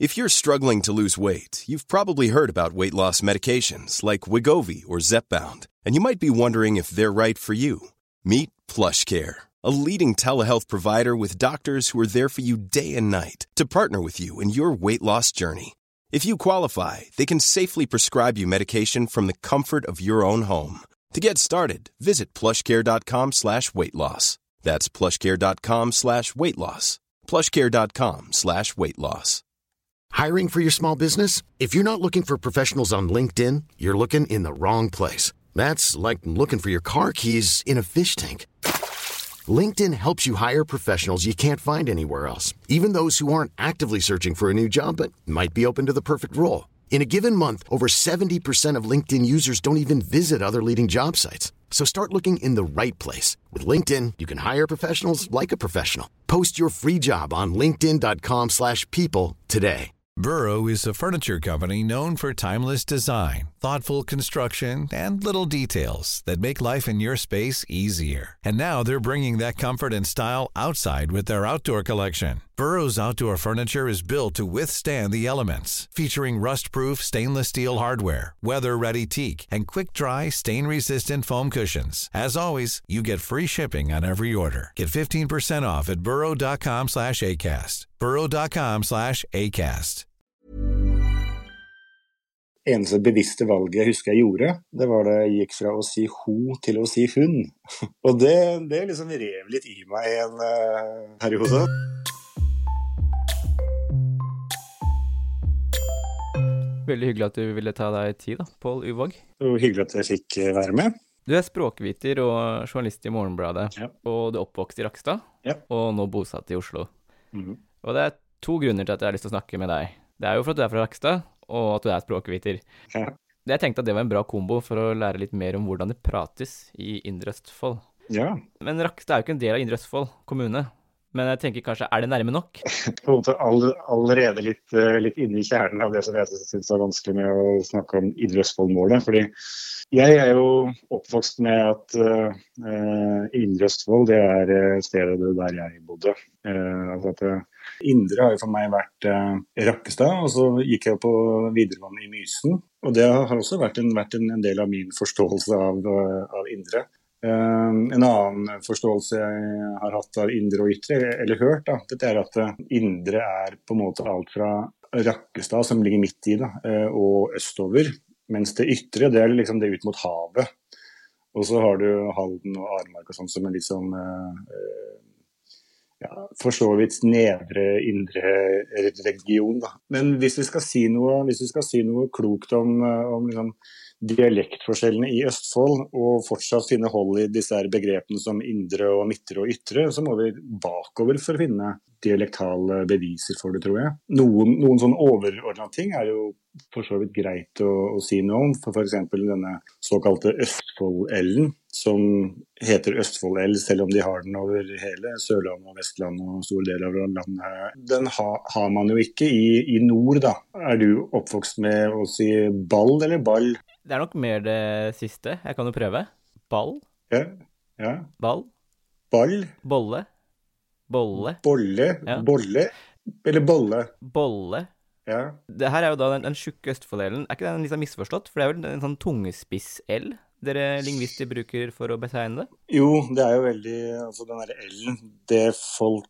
If you're struggling to lose weight, you've probably heard about weight loss medications like Wegovy or Zepbound, and you might be wondering if they're right for you. Meet PlushCare, a leading telehealth provider with doctors who are there for you day and night to partner with you in your weight loss journey. If you qualify, they can safely prescribe you medication from the comfort of your own home. To get started, visit plushcare.com/weightloss. That's plushcare.com/weightloss. plushcare.com/weightloss. Hiring for your small business? If you're not looking for professionals on LinkedIn, you're looking in the wrong place. That's like looking for your car keys in a fish tank. LinkedIn helps you hire professionals you can't find anywhere else, even those who aren't actively searching for a new job but might be open to the perfect role. In a given month, over 70% of LinkedIn users don't even visit other leading job sites. So start looking in the right place. With LinkedIn, you can hire professionals like a professional. Post your free job on linkedin.com/people today. Burrow is a furniture company known for timeless design, thoughtful construction, and little details that make life in your space easier. And now they're bringing that comfort and style outside with their outdoor collection. Burrow's outdoor furniture is built to withstand the elements, featuring rust-proof stainless steel hardware, weather-ready teak, and quick-dry, stain-resistant foam cushions. As always, you get free shipping on every order. Get 15% off at burrow.com/ACAST. burrow.com/ACAST. Eneste bevisste valget jeg husker jeg gjorde, det var da jeg gikk fra å si ho til å si hun. Og det liksom rev litt i meg en periode. Veldig hyggelig at du ville ta deg tid da, Pål Uvåg. Og hyggelig at jeg fikk være med. Du språkviter og journalist i Morgenbladet, ja. Og du oppvokst i Rakstad, ja. Og nå bosatt i Oslo. Mhm. Og det 2 grunner til at jeg har lyst til å snakke med deg. Det jo for at du fra Rakstad, og at du språkviter. Ja. Jeg tenkte at det var en bra kombo for å lære litt mer om hvordan det prates i Indre Østfold. Ja. Men Rakstad jo ikke en del av Indre Østfold kommune. Men jeg tenker kanskje, det nærme nok? På en måte allerede litt inne i kjernen av det som jeg synes vanskelig med å snakke om Indre Østfold-målet. Fordi jeg jo oppvokst med at Indre Østfold, det stedet der jeg bodde. Indre har jo for meg vært Rakkestad, og så gikk jeg på videregående i Mysen. Og det har også vært en del av min forståelse av Indre. En annen forståelse jeg har hatt av Indre og Ytre, eller hørt, dette at Indre på en måte alt fra Rakkestad, som ligger midt i det, og østover, mens det Ytre, det liksom det ut mot havet. Og så har du Halden og Aremark og sånt som en litt sånn, for så vidt nedre, indre region, da. Men hvis vi skal si noe klokt om liksom, dialektforskjellene i Østfold, og fortsatt finne hold i disse her begrepene som indre og midtre og ytre, så må vi bakover for å finne dialektale beviser for det, tror jeg. Noen sånn overordnede ting jo for så vidt greit å si noe om, for eksempel denne såkalte Østfold-L-en, som heter Østfold-L, selv om de har den over hele Sørlandet og Vestlandet og store deler av landet. Den har man jo ikke i nord, da. Du oppvokst med å si ball eller ball? Det nok mer det siste. Jeg kan jo prøve. Ball. Ja. Ball. Ball. Bolle. Bolle. Bolle. Ja. Bolle. Eller bolle. Bolle. Ja. Det her jo da den tjukke Østfold-L-en. Ikke det litt misforstått? For det vel en sånn tungespiss-L dere lingvister bruker for å betegne det? Jo, det jo veldig, altså den der L-en, det folk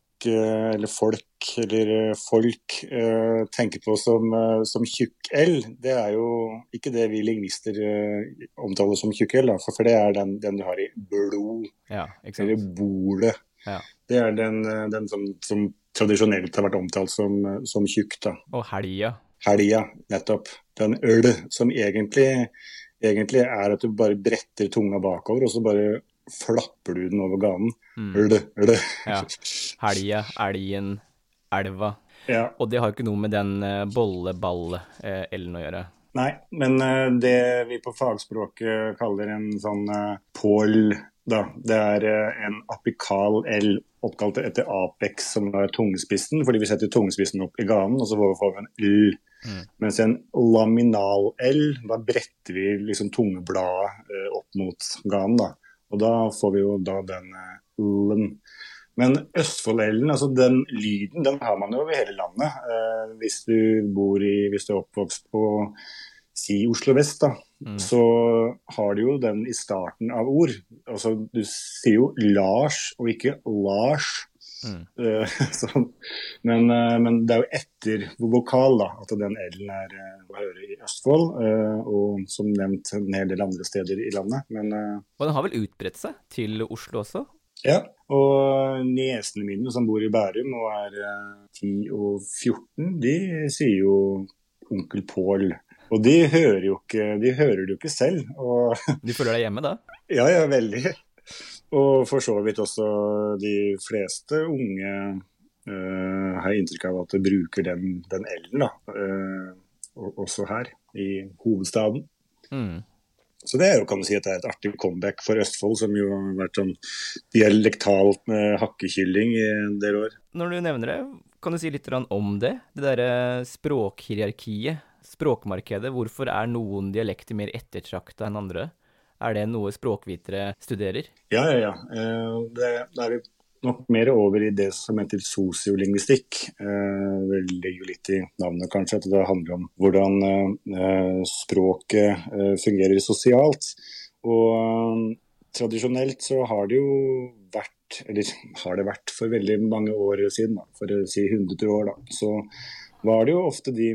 tenker på som tjukk L, det jo ikke det vi lingvister omtaler som tjukk L, for det den du har i blod, eller bole. Ja. Det den som tradisjonelt har vært omtalt som tjukk, da. Og helga. Helga, nettopp. Den øl, som egentlig at du bare bretter tunga bakover, og så bare flapper du den over ganen. Øl. Ja, helga, elgen, elva. Ja. Og det har jo ikke noe med den bolle-ball-L-en å gjøre. Nei, men det vi på fagspråket kaller en sånn pål, da, det en apikal L, oppkalt etter apex, som tungespissen, fordi vi setter tungespissen opp i ganen, og så får vi en L. Mens en laminal L, da bretter vi liksom tungebladet opp mot ganen, da. Og da får vi jo da den L-en. Men Østfold-L-en, altså den lyden, den har man jo over hele landet. Hvis du er oppvokst på, si Oslo Vest da, så har du jo den i starten av ord. Altså du sier jo Lars og ikke Lars. Men det er jo etter vokal da, at den L-en er å høre i Østfold, og som nevnt en hel del andre steder i landet. Og den har vel utbredt seg til Oslo også? Ja, og niesene mine som bor i Bærum og er 10 og 14, de sier jo onkel Pål. Og de hører det jo ikke selv. Og Du føler deg hjemme da? Ja, veldig. Og for så vidt også de fleste unge har inntrykk av at de bruker den L-en da, også her i hovedstaden. Så det er jo, kan du si, at det er et artig comeback for Østfold, som jo har vært sånn dialektalt hakkekylling i en del år. Når du nevner det, kan du si litt om det? Det der språkhierarkiet, språkmarkedet, hvorfor er noen dialekter mer ettertraktet enn andre? Er det noe språkvitere studerer? Ja. Det er nok mer over i det som heter sosiolingvistikk. Det ligger jo litt i navnet kanskje, at det handler om hvordan språket fungerer sosialt. Og tradisjonelt så har det vært for veldig mange år siden, da, for å si 100 år da, så var det jo ofte de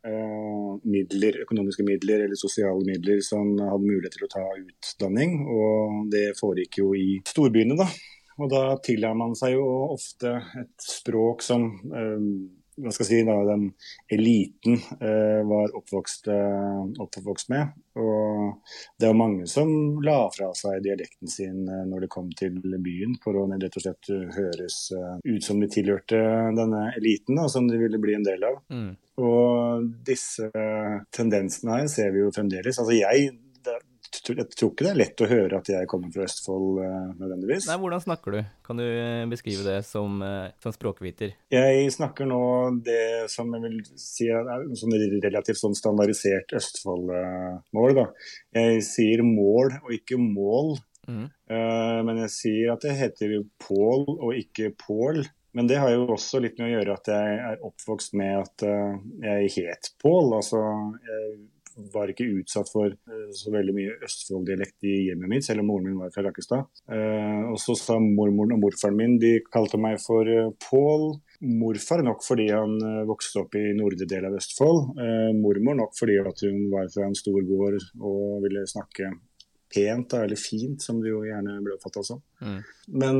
med økonomiske midler eller sosiale midler som hadde mulighet til å ta utdanning, og det foregikk jo i storbyene da. Og da tilhører man seg jo ofte et språk som, hva skal jeg si, da, den eliten var oppvokst med. Og det var mange som la fra seg dialekten sin når det kom til byen, for å rett og slett høres ut som de tilhørte denne eliten, da, som de ville bli en del av. Og disse tendensene her ser vi jo fremdeles. Altså jeg tror ikke det er lett å høre at jeg kommer fra Østfold nødvendigvis. Nei, hvordan snakker du? Kan du beskrive det som språkviter? Jeg snakker nå det som jeg vil si er sånn relativt sånn standardisert Østfold-mål da. Jeg sier mål og ikke mål, men jeg sier at det heter Pål og ikke Pål. Men det har jo også litt med å gjøre at jeg er oppvokst med at jeg het Pål, altså jeg var ikke utsatt for så veldig mye Østfold-dialekt i hjemmet mitt, selv om moren min var fra Rakkestad. Og så sa mormoren og morfaren min, de kalte meg for Pål. Morfar nok fordi han vokste opp i nordre del av Østfold. Mormor nok fordi at hun var fra en stor gård og ville snakke pent, da, eller fint, som det jo gjerne ble oppfattet som. Men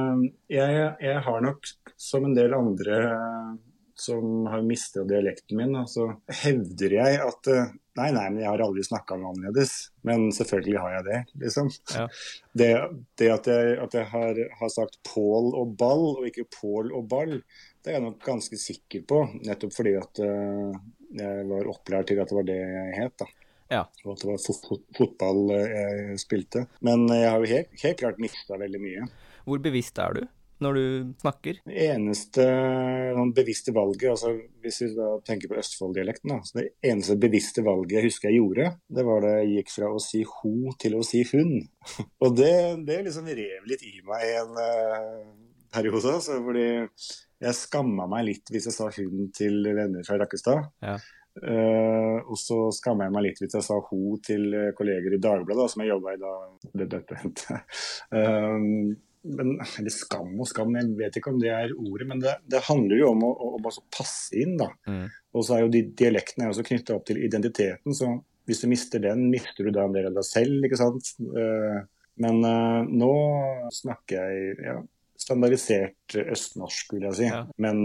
jeg har nok, som en del andre som har mistet dialekten min, så hevder jeg at Nei, men jeg har aldri snakket noe annerledes. Men selvfølgelig har jeg det, liksom. Ja. Det at jeg har sagt Pål og ball, og ikke Pål og ball, det er jeg nok ganske sikker på. Nettopp fordi at jeg var opplært til at det var det jeg het, da. Ja. Og at det var fotball jeg spilte. Men jeg har jo helt klart mistet veldig mye. Hvor bevisst er du når du snakker? Det eneste bevisste valget, altså hvis vi da tenker på Østfold-dialekten, da, så det eneste bevisste valget jeg husker jeg gjorde, det var da jeg gikk fra å si ho til å si hun. Og det liksom rev litt i meg i en periode, altså, fordi jeg skammet meg litt hvis jeg sa hun til venner fra Rakkestad. Ja. Og så skammer jeg meg litt hvis jeg sa ho til kolleger i Dagbladet, som jeg jobbet i da. Eller skam og skam, jeg vet ikke om det er ordet, men det handler jo om å passe inn da. Og så er jo de dialektene også knyttet opp til identiteten, så hvis du mister den, mister du da en del av deg selv, ikke sant? Men nå snakker jeg standardisert østnorsk, vil jeg si, men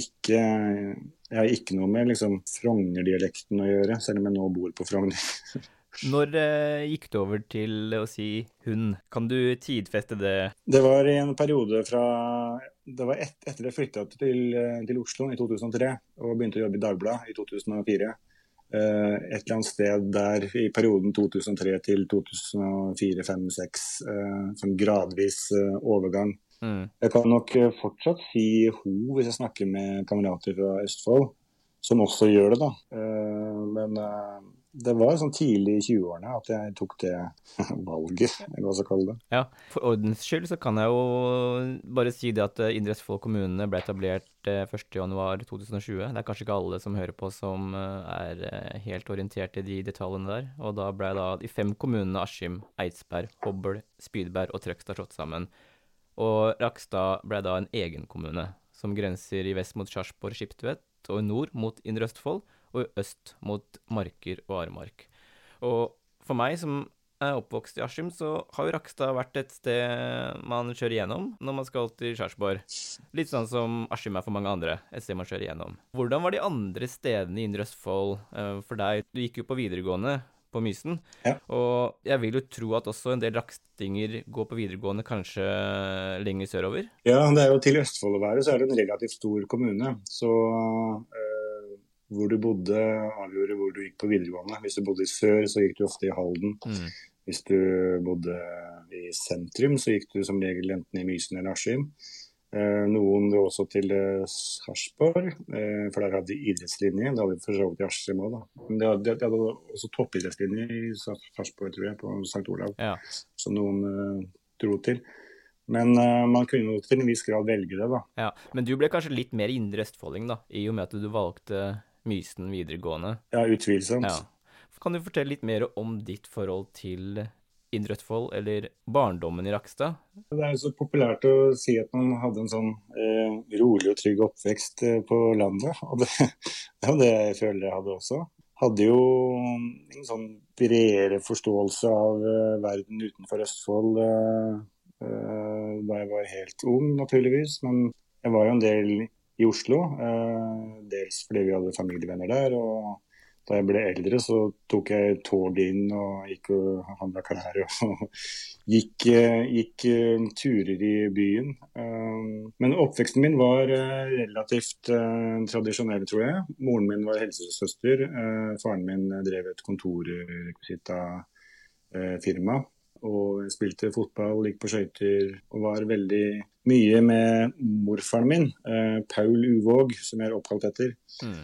jeg har ikke noe med liksom Frogner-dialekten å gjøre, selv om jeg nå bor på Frogner. Når gikk du over til å si hun? Kan du tidfeste det? Det var i en periode det var etter jeg flyttet til Oslo i 2003 og begynte å jobbe i Dagbladet i 2004. Et eller annet sted der i perioden 2003 til 2004, 5, 6, som gradvis overgang. Jeg kan nok fortsatt si ho hvis jeg snakker med kamerater fra Østfold, som også gjør det da. Men Det var sånn tidlig i 20-årene at jeg tok det valget, eller hva skal jeg kalle det. Ja, for ordens skyld så kan jeg jo bare si det at Indre Østfold kommune ble etablert 1. januar 2020. Det er kanskje ikke alle som hører på som er helt orientert i de detaljene der. Og da ble da de 5 kommunene Askim, Eidsberg, Hobøl, Spydeberg og Trøgstad slått sammen. Og Rakkestad ble da en egen kommune, som grenser i vest mot Sarpsborg, Skiptvet, og i nord mot Indre Østfold, og i øst mot Marker og Aremark. Og for meg som er oppvokst i Askim, så har jo Rakkestad vært et sted man kjører gjennom når man skal til Sarpsborg. Litt sånn som Askim er for mange andre, et sted man kjører gjennom. Hvordan var de andre stedene i Indre Østfold for deg? Du gikk jo på videregående på Mysen, Ja. og jeg vil jo tro at også en del rakstinger går på videregående kanskje lenger sørover. Ja, det er jo til Østfold å være, så er det en relativt stor kommune. Så hvor du bodde avgjorde hvor du gikk på videregående. Hvis du bodde i sør, så gikk du ofte i Halden. Hvis du bodde i sentrum, så gikk du som regel enten i Mysen eller Askim. Noen dro også til Sarpsborg, for der hadde de idrettslinje. Det hadde de for så vidt i Askim også, da. Men de hadde også toppidrettslinje i Sarpsborg, tror jeg, på St. Olav, Ja. som noen dro til. Men man kunne jo til en viss grad velge det, da. Ja, men du ble kanskje litt mer indre østfolding da, i og med at du valgte Mysen videregående. Ja, utvilsomt. Ja. Kan du fortelle litt mer om ditt forhold til Indre Østfold, eller barndommen i Rakkestad? Det er jo så populært å si at man hadde en sånn rolig og trygg oppvekst på landet, og det er jo det jeg føler jeg hadde også. Hadde jo en sånn bredere forståelse av verden utenfor Østfold da jeg var helt ung, naturligvis, men jeg var jo en del i Oslo, dels fordi vi hadde familievenner der, og da jeg ble eldre så tok jeg toget inn og gikk og handlet klær og gikk turer i byen. Men oppveksten min var relativt tradisjonell, tror jeg. Moren min var helsesøster, faren min drev et kontorrekvisittafirma. Og jeg spilte fotball, gikk på skøyter og var veldig mye med morfaren min, Paul Uvåg, som jeg er oppkalt etter,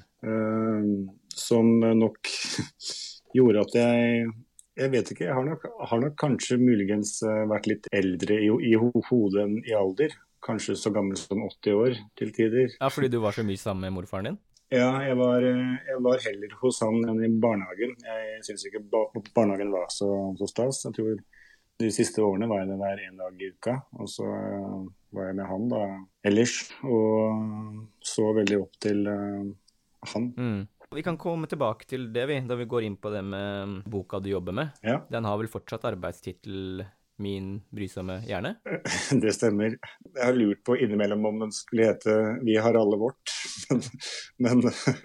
som nok gjorde at jeg vet ikke, jeg har nok kanskje muligens vært litt eldre i hodet enn i alder, kanskje så gammel som 80 år til tider. Ja, fordi du var så mye sammen med morfaren din? Ja, jeg var heller hos han enn i barnehagen. Jeg synes ikke barnehagen var så stas. Jeg tror de siste årene var jeg det hver en dag i uka, og så var jeg med han da ellers, og så veldig opp til han. Vi kan komme tilbake til det da vi går inn på det med boka du jobber med. Ja. Den har vel fortsatt arbeidstitel Min brysomme hjerne? Det stemmer. Jeg har lurt på innimellom om den skulle hete Vi har alle vårt, men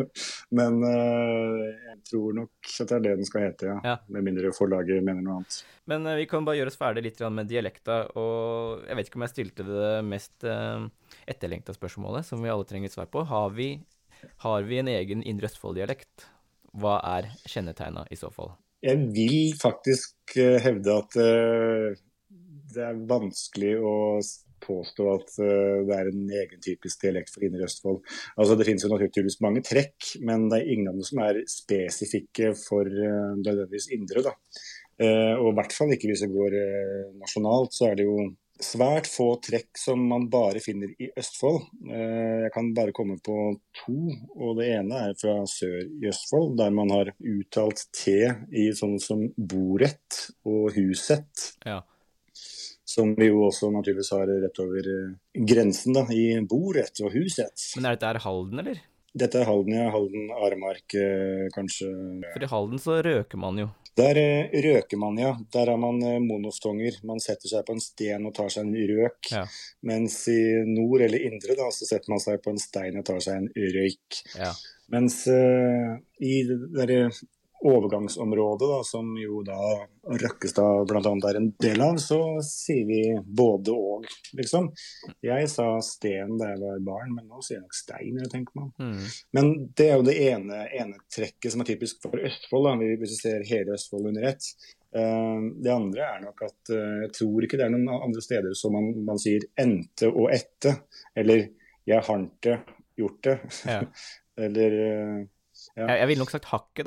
jeg tror nok at det er det den skal hete, ja. Med mindre forlaget mener noe annet. Men vi kan bare gjøre oss ferdig litt med dialekta, og jeg vet ikke om jeg stilte det mest etterlengta spørsmålet, som vi alle trenger svar på. Har vi en egen Indre Østfold-dialekt? Hva er kjennetegnet i så fall? Jeg vil faktisk hevde at det er vanskelig å påstå at det er en egen typisk dialekt for Indre Østfold. Altså det finnes jo naturligvis mange trekk, men det er ingen av dem som er spesifikke for nødvendigvis indre, da. Og i hvert fall ikke hvis det går nasjonalt, så er det jo svært få trekk som man bare finner i Østfold. Jeg kan bare komme på 2, og det ene er fra sør i Østfold, der man har uttalt T i sånn som borett og huset. Ja. Som vi jo også naturligvis har rett over grensen da, i borett og huset. Men er dette Halden, eller? Dette er Halden, ja. Halden, Aremark, kanskje. For i Halden så røker man jo. Der røker man, ja. Der har man monoftonger. Man setter seg på en sten og tar seg en røk. Ja. Mens i nord eller indre da, så setter man seg på en stein og tar seg en røyk. Ja. Mens i det overgangsområdet da, som jo da Rakkestad blant annet er en del av, så sier vi både og, liksom. Jeg sa sten da jeg var barn, men nå sier jeg nok stein, jeg tenker meg. Men det er jo det ene trekket som er typisk for Østfold, da, hvis vi ser hele Østfold under ett. Det andre er nok at jeg tror ikke det er noen andre steder som man sier ente og ette, eller jeg har ikke gjort det, ja. Eller ja. Jeg ville nok sagt hakke da.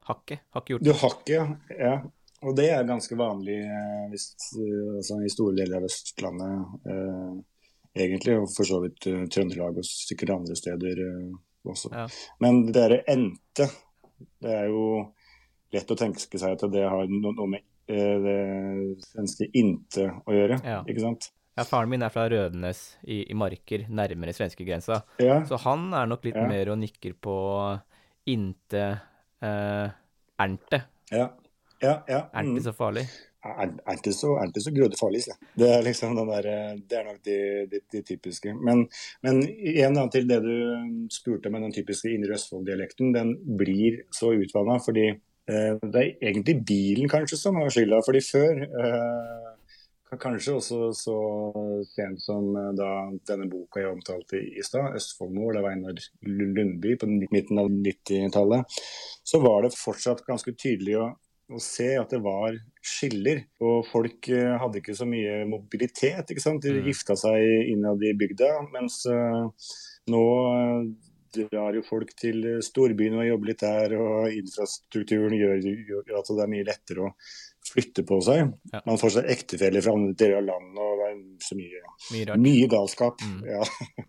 Hakkehjort. Du hakke, ja. Og det er ganske vanlig altså, i store deler av Østlandet, egentlig, og for så vidt Trøndelag og sikkert andre steder også. Ja. Men det der ente, det er jo lett å tenke seg at det har noe med det svenske inte å gjøre, ikke sant? Ja, faren min er fra Rødnes i Marker, nærmere svenskegrensa. Ja. Så han er nok litt mer og nikker på inte ernte. Ja. Ernte så farlig. Ernte så grådig farlig, så. Det er liksom den der, det er nok de typiske. Men igjen da, til det du spurte med den typiske Indre Østfold-dialekten, den blir så utvannet, fordi det er egentlig bilen kanskje som har skylda, fordi før kanskje også så sent som da denne boka jeg omtalte i stad, Østfoldmord av Einar Lundby på midten av 90-tallet, så var det fortsatt ganske tydelig å se at det var skiller, og folk hadde ikke så mye mobilitet, ikke sant? De gifta seg innad i bygda, mens nå drar jo folk til storbyen og jobber litt der, og infrastrukturen gjør at det er mye lettere å flytte på seg. Ja. Man får seg ektefeller fra andre deler av landet, og det er så mye galskap. Ja.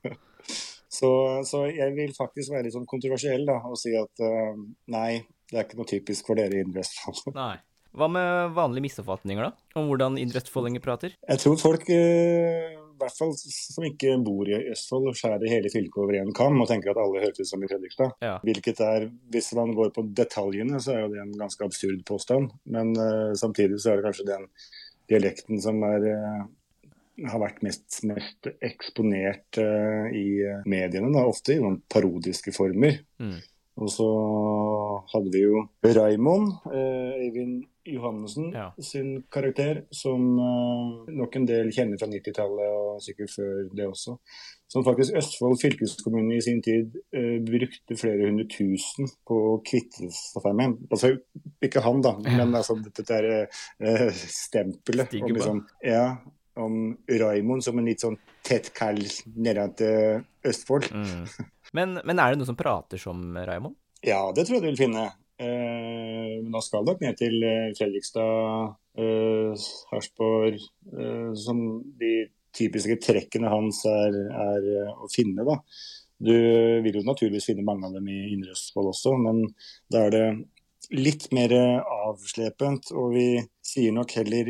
så jeg vil faktisk være litt sånn kontroversiell da, og si at nei, det er ikke noe typisk for dere i Indre Østfold. Nei. Hva med vanlige misoppfatninger da, om hvordan indre østfoldinger prater? Jeg tror folk, i hvert fall som ikke bor i Østfold, skjærer hele fylket over en kam og tenker at alle høres ut som i Fredrikstad. Ja. Hvilket hvis man går på detaljene, så er jo det en ganske absurd påstand. Men samtidig så er det kanskje den dialekten som har vært mest eksponert i mediene, da, ofte i noen parodiske former. Og så hadde vi jo Raimond, Eivind Johannessen, sin karakter, som nok en del kjenner fra 90-tallet og sikkert før det også. Som faktisk Østfold fylkeskommune i sin tid brukte flere 100 000 på å kvitte seg med. Altså, ikke han da, men altså dette stempelet. Om, liksom, om Raimond som en litt sånn tett kall nede til Østfold. Men er det noe som prater som Raimond? Ja, det tror jeg du vil finne. Nå skal nok ned til Fredrikstad, Sarpsborg, som de typiske trekkene hans er å finne da. Du vil jo naturligvis finne mange av dem i Indre Østfold også, men da er det litt mer avslepent, og vi sier nok heller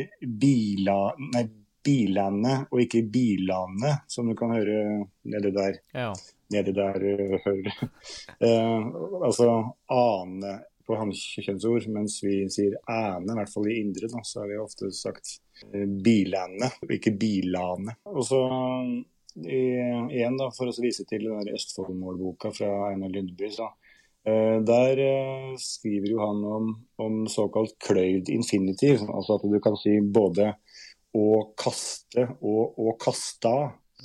bilane og ikke bilane, som du kan høre nede der. Ja. Nede der hører. Altså ane på hanskjønnsord, mens vi sier æne, i hvert fall i indre, da, så har vi ofte sagt bilane, ikke bilane. Og så igjen da, for å vise til den der Østfoldmålboka fra Einar Lundby, så der skriver jo han om såkalt kløyd infinitiv, altså at du kan si både å kaste og å kasta.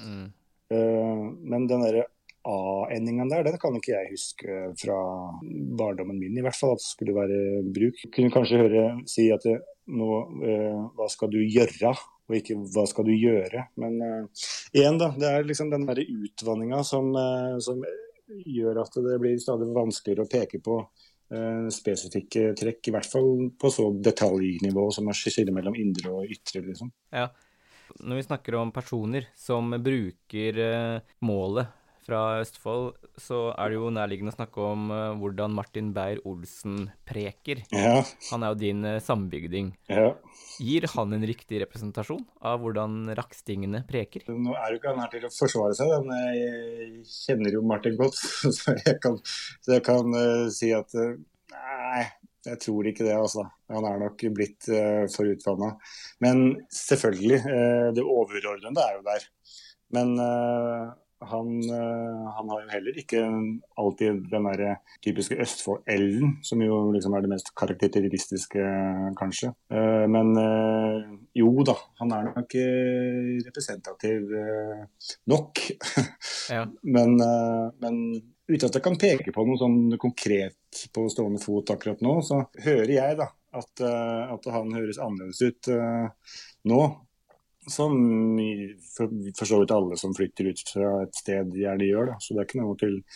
Men den der A-endingen der, den kan ikke jeg huske fra barndommen min, i hvert fall at det skulle være bruk. Jeg kunne kanskje si at nå, hva skal du gjøre, og ikke hva skal du gjøre. Men igjen da, det er liksom den der utvanningen som gjør at det blir stadig vanskeligere å peke på spesifikke trekk, i hvert fall på så detaljnivå som er skille mellom indre og ytre, liksom. Ja. Når vi snakker om personer som bruker målet fra Østfold, så er det jo nærliggende å snakke om hvordan Martin Beyer-Olsen preker. Ja. Han er jo din sambygding. Ja. Gir han en riktig representasjon av hvordan rakstingene preker? Nå er jo ikke han her til å forsvare seg, men jeg kjenner jo Martin godt, så jeg kan si at nei, jeg tror ikke det, altså. Han er nok blitt for utvannet. Men selvfølgelig, det overordnede er jo der. Men han har jo heller ikke alltid den der typiske Østfold-L-en, som jo liksom er det mest karakteristiske, kanskje. Men jo da, han er nok representativ nok. Ja. Men uten at jeg kan peke på noe sånn konkret på stående fot akkurat nå, så hører jeg da at han høres annerledes ut nå. Som for så vidt alle som flytter ut fra et sted gjerne gjør da. Så det er ikke noe til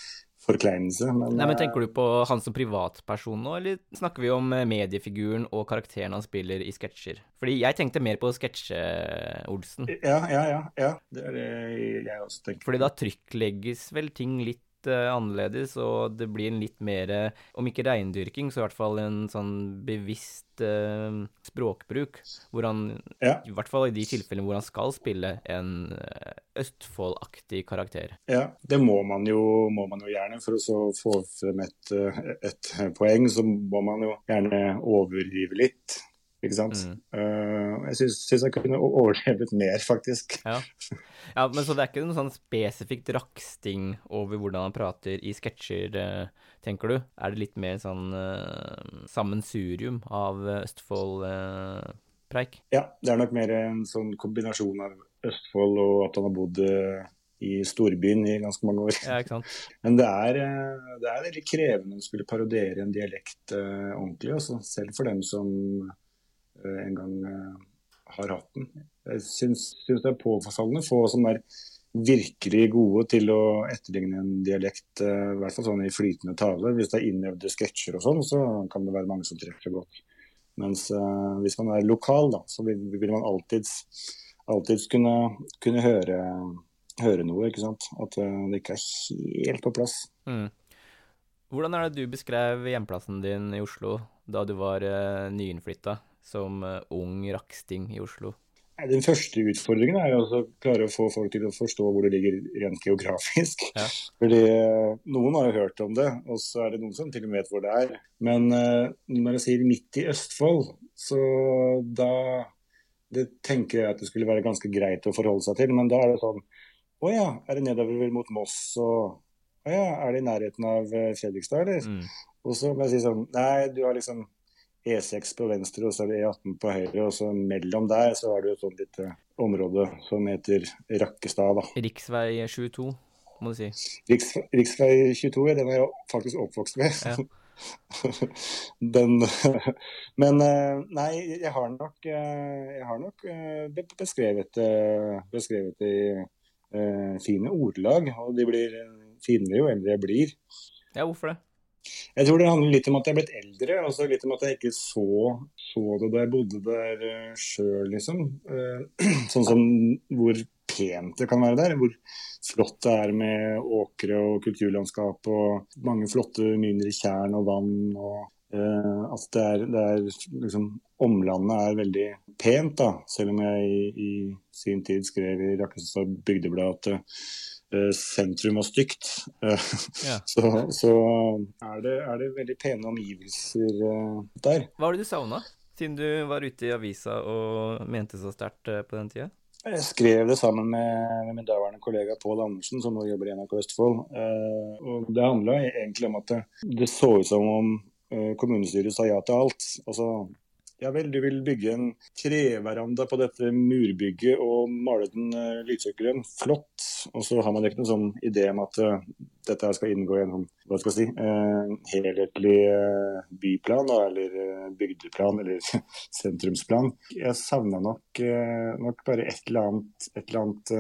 forkleinelse. Nei, men tenker du på han som privatperson nå, eller snakker vi om mediefiguren og karakteren han spiller i sketsjer? Fordi jeg tenkte mer på sketsje-Olsen. Ja. Det er det jeg også tenker. Fordi da trykklegges vel ting litt annerledes, og det blir en litt mer, om ikke reindyrking, så i hvert fall en sånn bevisst språkbruk, hvor han, i hvert fall i de tilfellene hvor han skal spille en Østfold-aktig karakter. Ja, det må man jo gjerne, for å så få frem et poeng, så må man jo gjerne overdrive litt. Ikke sant? Jeg synes jeg kunne overlevet mer, faktisk. Ja, men så det er ikke noe sånn spesifikt raksting over hvordan han prater i sketsjer, tenker du? Er det litt mer sånn sammensurium av Østfold-preik? Ja, det er nok mer en sånn kombinasjon av Østfold og at han har bodd i storbyen i ganske mange år. Ja, ikke sant? Men det er veldig krevende å skulle parodiere en dialekt ordentlig, også, selv for dem som en gang har hatt den. Jeg synes det er påfallende få som er virkelig gode til å etterligne en dialekt, i hvert fall sånn i flytende tale. Hvis det er innøvde sketsjer og sånn, så kan det være mange som treffer godt. Mens hvis man er lokal, da, så vil man alltid kunne høre noe, ikke sant? At det ikke er helt på plass. Hvordan er det du beskrev hjemplassen din i Oslo da du var nyinnflyttet som ung raksting i Oslo? Den første utfordringen er å klare å få folk til å forstå hvor det ligger rent geografisk. Ja. Fordi noen har jo hørt om det, og så er det noen som til og med vet hvor det er. Men når jeg sier midt i Østfold, så det tenker jeg at det skulle være ganske greit å forholde seg til. Men da er det sånn, er det nedover mot Moss, og er det i nærheten av Fredrikstad, eller? Og så må jeg si sånn, nei, du har liksom E6 på venstre, og så er det E18 på høyre, og så mellom der så har du et sånt lite område som heter Rakkestad, da. Riksvei 22, må du si. Riksvei 22, den er jeg faktisk oppvokst med. Ja. Men nei, jeg har nok beskrevet det i fine ordlag, og de blir finere jo eldre jeg blir. Ja, hvorfor det? Jeg tror det handler litt om at jeg er blitt eldre, og så litt om at jeg ikke så det da jeg bodde der selv, liksom. Sånn som hvor pent det kan være der, hvor flott det er med åkre og kulturlandskap, og mange flotte mindre tjern og vann, og at det er liksom, omlandet er veldig pent, da, selv om jeg i sin tid skrev i Rakkestad Bygdeblad at sentrum var stygt. Så er det veldig pene omgivelser der. Hva var det du savnet, siden du var ute i avisa og mente så sterkt på den tida? Jeg skrev det sammen med min daværende kollega Pål Andersen, som nå jobber i NRK Østfold. Og det handlet egentlig om at det så ut som om kommunestyret sa ja til alt. Altså, ja vel, du vil bygge en treveranda på dette murbygget og male den lydsykkelen. Flott. Og så har man ikke noen sånn idé om at dette skal inngå i en helhetlig byplan, da, eller bygdeplan, eller sentrumsplan. Jeg savner nok bare et eller annet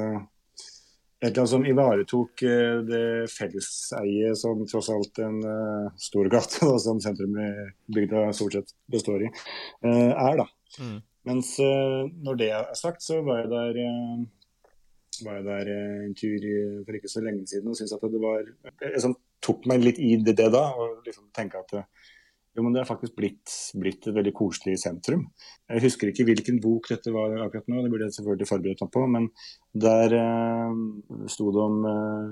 som ivaretok det felleseiet som tross alt en stor gate, da, som sentrum i bygda stort sett består i, er da. Mens når det er sagt, så var jeg der en tur for ikke så lenge siden og syntes at det var, jeg tok meg litt i det da, og liksom tenkte at jo, men det er faktisk blitt et veldig koselig sentrum. Jeg husker ikke hvilken bok dette var akkurat nå, det burde jeg selvfølgelig forberedt meg på, men der sto det om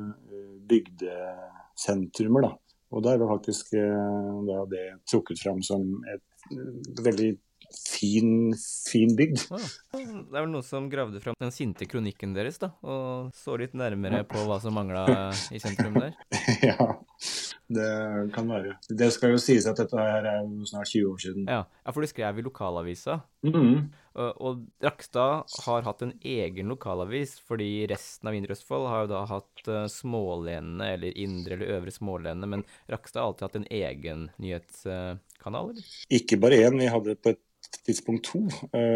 bygdesentrumer, da. Og der var faktisk det trukket fram som et veldig fin bygd. Det er vel noe som gravde fram den sinte kronikken deres, da, og så litt nærmere på hva som manglet i sentrum der. Ja, det kan være. Det skal jo sies at dette her er jo snart 20 år siden. Ja, for du skrev i lokalavisa. Og Rakkestad har hatt en egen lokalavis, fordi resten av Indre Østfold har jo da hatt smålenene, eller Indre eller Øvre Smålenene, men Rakkestad har alltid hatt en egen nyhetskanal, eller? Ikke bare en, vi hadde på et tidspunkt 2,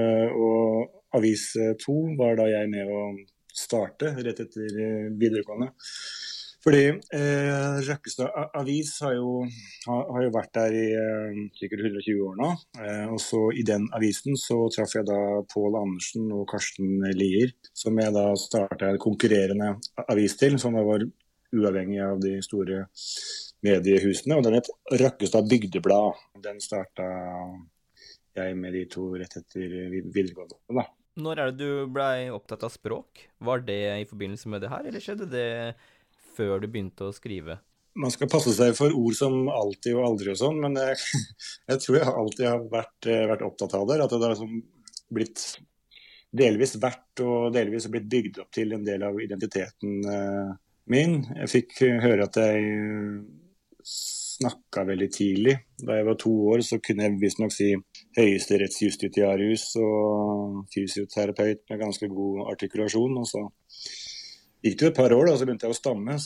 og Avis 2 var da jeg med å starte rett etter videregående. Fordi Røkkestad Avis har jo vært der i sikkert 120 år nå. Og så i den avisen så traff jeg da Pål Andersen og Karsten Lier, som jeg da startet en konkurrerende avis til, som da var uavhengig av de store mediehusene. Og den het Røkkestad Bygdeblad. Den startet jeg med de to rett etter videregående da. Når er det du ble opptatt av språk? Var det i forbindelse med det her, eller skjedde det før du begynte å skrive? Man skal passe seg for ord som alltid og aldri og sånn, men jeg tror jeg alltid har vært opptatt av det. At det har liksom blitt delvis vært og delvis blitt bygd opp til en del av identiteten min. Jeg fikk høre at jeg snakket veldig tidlig. Da jeg var 2 år så kunne jeg visst nok si høyesterettsjustitiarius og fysioterapeut med ganske god artikulasjon. Og så gikk det jo et par år da, så begynte jeg å stamme.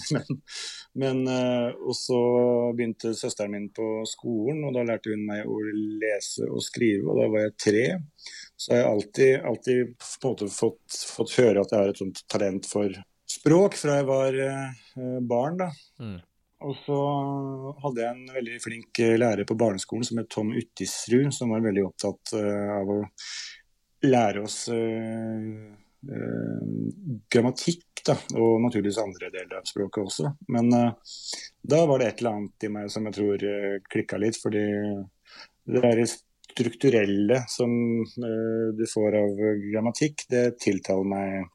Og så begynte søsteren min på skolen, og da lærte hun meg å lese og skrive, og da var jeg 3. Så har jeg alltid på en måte fått høre at jeg har et sånt talent for språk fra jeg var barn da. Og så hadde jeg en veldig flink lærer på barneskolen som het Tom Uttisrud, som var veldig opptatt av å lære oss grammatikk da, og naturligvis andre deler av språket også. Men da var det et eller annet i meg som jeg tror klikket litt, fordi det der strukturelle som du får av grammatikk, det tiltaler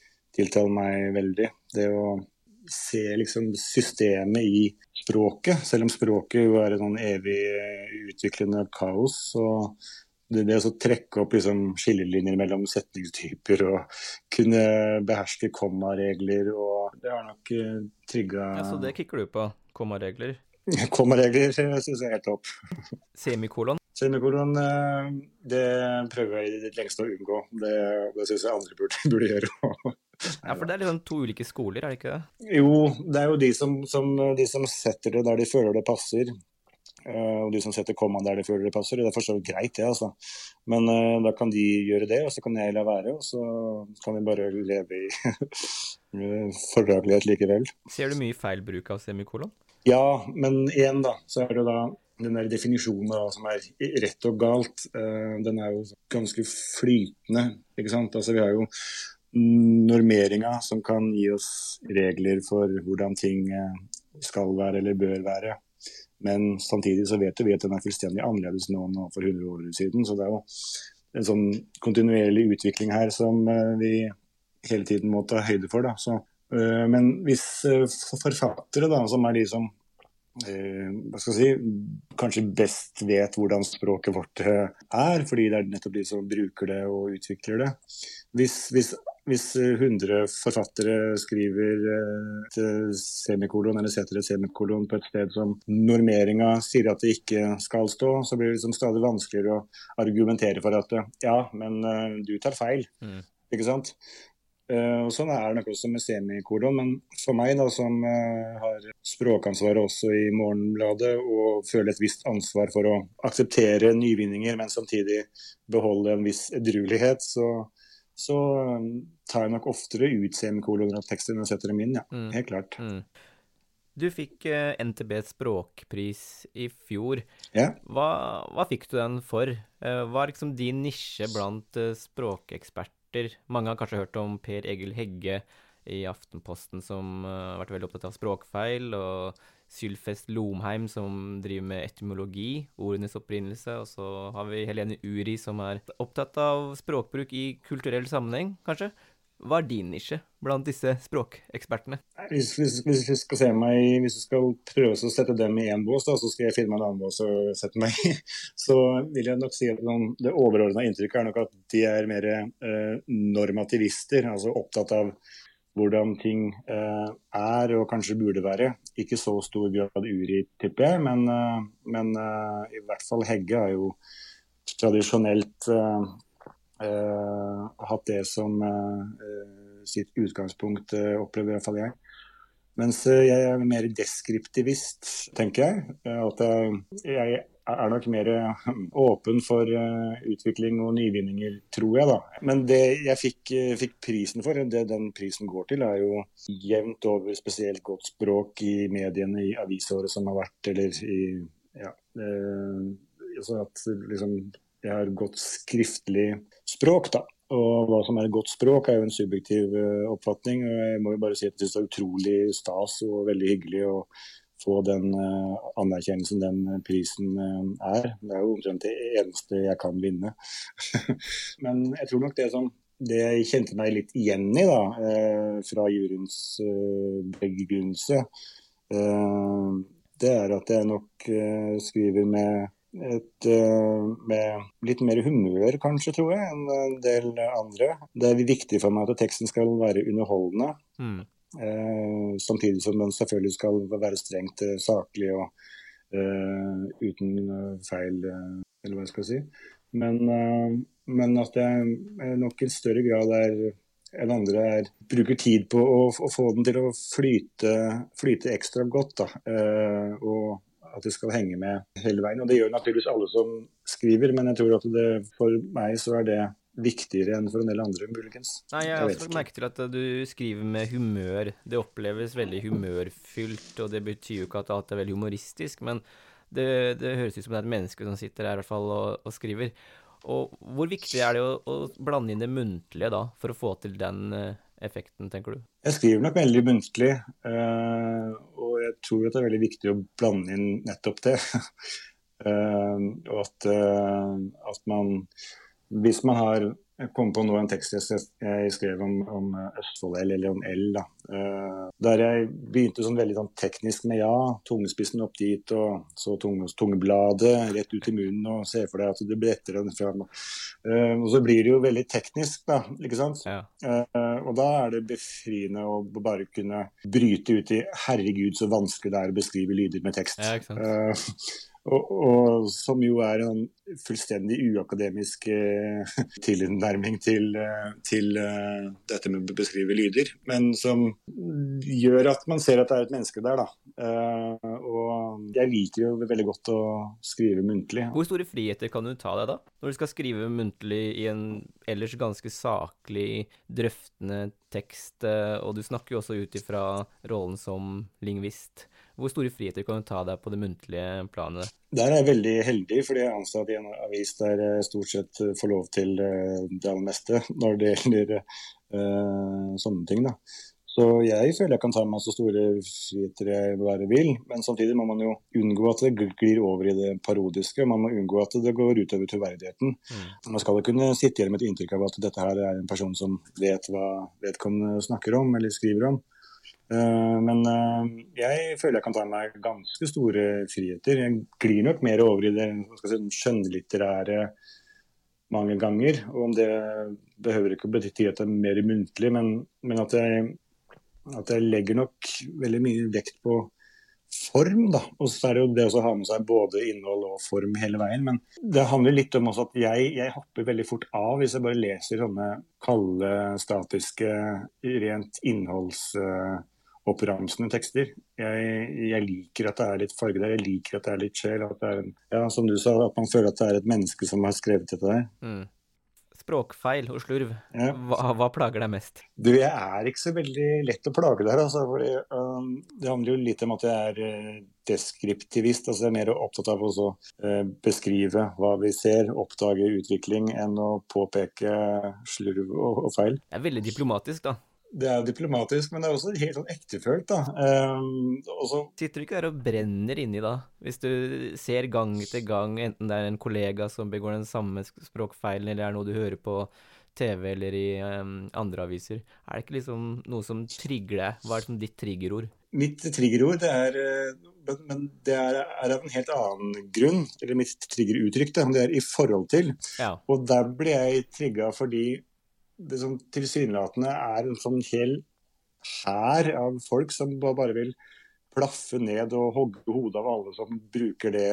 meg veldig. Det å se liksom systemet i språket, selv om språket jo er en evig utviklende kaos, så det å trekke opp liksom skillelinjer mellom setningstyper og kunne beherske kommaregler, og det har nok trigget... Ja, så det kikker du på, kommaregler? Kommaregler synes jeg er helt topp. Semikolon? Semikolon, det prøver jeg i det lengste å unngå. Det synes jeg andre burde gjøre. Ja, for det er liksom 2 ulike skoler, er det ikke det? Jo, det er jo de som setter det der de føler det passer, og de som setter kommaen der de føler det passer. Det er for så vidt greit, det, altså. Men da kan de gjøre det, og så kan jeg la være, og så kan vi bare leve i fordragelighet likevel. Ser du mye feilbruk av semikolon? Ja, men igjen da, så er det da den der definisjonen da, som er rett og galt, den er jo ganske flytende, ikke sant? Altså vi har jo normeringer som kan gi oss regler for hvordan ting skal være eller bør være. Men samtidig så vet vi at den er fullstendig annerledes nå for 100 år siden, så det er jo en sånn kontinuerlig utvikling her som vi hele tiden må ta høyde for da. Så, men hvis forfattere da, som er de som hva skal jeg si, kanskje best vet hvordan språket vårt er, fordi det er nettopp de som bruker det og utvikler det. Hvis 100 forfattere skriver et semikolon eller setter et semikolon på et sted som normeringen sier at det ikke skal stå, så blir det liksom stadig vanskeligere å argumentere for at ja, men du tar feil, ikke sant? Og sånn er det nok også med semikolon, men for meg da, som har språkansvaret også i Morgenbladet og føler et visst ansvar for å akseptere nyvinninger, men samtidig beholde en viss edruelighet, så tar jeg nok oftere ut semikoloner av tekster når jeg setter dem inn, ja, helt klart. Du fikk NTBs språkpris i fjor. Ja. Hva fikk du den for? Hva er liksom din nisje blant språkeksperter? Mange har kanskje hørt om Per Egil Hegge i Aftenposten, som har vært veldig opptatt av språkfeil, og Sylfest Lomheim, som driver med etymologi, ordenes opprinnelse, og så har vi Helene Uri, som er opptatt av språkbruk i kulturell sammenheng, kanskje. Hva er din nisje blant disse språkekspertene? Hvis du skal se meg, hvis du skal prøve å sette dem i en bås, da, så skal jeg finne meg en annen bås og sette meg i. Så vil jeg nok si at det overordnede inntrykket er nok at de er mer normativister, altså opptatt av hvordan ting er og kanskje burde være. Ikke så stor grad Uri, tipper jeg, men i hvert fall Hegge har jo tradisjonelt hatt det som sitt utgangspunkt, opplever i hvert fall jeg. Mens jeg er mer deskriptivist, tenker jeg. At jeg er nok mer åpen for utvikling og nyvinninger, tror jeg da. Men det jeg fikk prisen for, det den prisen går til, er jo jevnt over spesielt godt språk i mediene, i avisåret som har vært, eller i, ja, altså at liksom, jeg har godt skriftlig språk da. Og hva som er et godt språk er jo en subjektiv oppfatning, og jeg må jo bare si at det er utrolig stas og veldig hyggelig å få den anerkjennelsen den prisen er. Det er jo omtrent det eneste jeg kan vinne. Men jeg tror nok det jeg kjente meg litt igjen i da, fra juryens begrunnelse, det er at jeg nok skriver med litt mer humør, kanskje, tror jeg, enn en del andre. Det er viktig for meg at teksten skal være underholdende, samtidig som den selvfølgelig skal være strengt saklig og uten feil, eller hva jeg skal si. Men at jeg nok i større grad enn andre bruker tid på å få den til å flyte ekstra godt, da, og at det skal henge med hele veien. Og det gjør naturligvis alle som skriver, men jeg tror at for meg så er det viktigere enn for en del andre, muligens. Nei, jeg har også lagt merke til at du skriver med humør. Det oppleves veldig humørfylt, og det betyr jo ikke at alt er veldig humoristisk, men det høres ut som det er et menneske som sitter her i hvert fall og skriver. Og hvor viktig er det å blande inn det muntlige da, for å få til den effekten, tenker du? Jeg skriver nok veldig muntlig, og jeg tror at det er veldig viktig å blande inn nettopp det. Og at man, hvis man har kommet på nå en tekst jeg skrev om Østfold L, eller om L da, der jeg begynte sånn veldig sånn teknisk med tungespissen opp dit, og så tungebladet rett ut i munnen, og se for deg at det bretter den frem. Og så blir det jo veldig teknisk da, ikke sant? Ja. Og da er det befriende å bare kunne bryte ut i herregud så vanskelig det er å beskrive lyder med tekst. Ja, ikke sant? Og som jo er en fullstendig uakademisk tilnærming til dette med å beskrive lyder, men som gjør at man ser at det er et menneske der da. Og jeg liker jo veldig godt å skrive muntlig. Hvor store friheter kan du ta deg da, når du skal skrive muntlig i en ellers ganske saklig, drøftende tekst, og du snakker jo også ut ifra rollen som lingvist? Hvor store friheter kan du ta deg på det muntlige planet? Der er jeg veldig heldig, fordi jeg er ansatt i en avis der jeg stort sett får lov til det aller meste når det gjelder sånne ting da. Så jeg føler jeg kan ta meg så store friheter jeg bare vil, men samtidig må man jo unngå at det glir over i det parodiske, man må unngå at det går utover troverdigheten. Man skal jo kunne sitte igjen med et inntrykk av at dette her er en person som vet hva vedkommende snakker om eller skriver om. Men jeg føler jeg kan ta meg ganske store friheter. Jeg glir nok mer over i det skjønnlitterære mange ganger, og om det behøver ikke å bety at det er mer muntlig, men at jeg legger nok veldig mye vekt på form da, og så er det jo det å ha med seg både innhold og form hele veien, men det handler litt om også at jeg hopper veldig fort av hvis jeg bare leser sånne kalde, statiske, rent oppramsende tekster. Jeg liker at det er litt farge der, jeg liker at det er litt sjel, at det er, som du sa, at man føler at det er et menneske som har skrevet dette der. Språkfeil og slurv, ja. Hva plager deg mest? Du, jeg er ikke så veldig lett å plage der, altså, fordi det handler jo litt om at jeg er deskriptivist, altså jeg er mer opptatt av å beskrive hva vi ser, oppdage utvikling, enn å påpeke slurv og feil. Det er veldig diplomatisk da. Det er diplomatisk, men det er også helt sånn ektefølt da. Sitter du ikke der og brenner inni da? Hvis du ser gang etter gang, enten det er en kollega som begår den samme språkfeilen, eller er noe du hører på TV eller i andre aviser, er det ikke liksom noe som trigger deg? Hva er det som ditt triggerord? Mitt triggerord, men det er av en helt annen grunn, eller mitt triggeruttrykk, det er i forhold til. Ja. Og der blir jeg trigget fordi det som tilsynelatende er en sånn hel hær av folk som bare vil plaffe ned og hogge hodet av alle som bruker det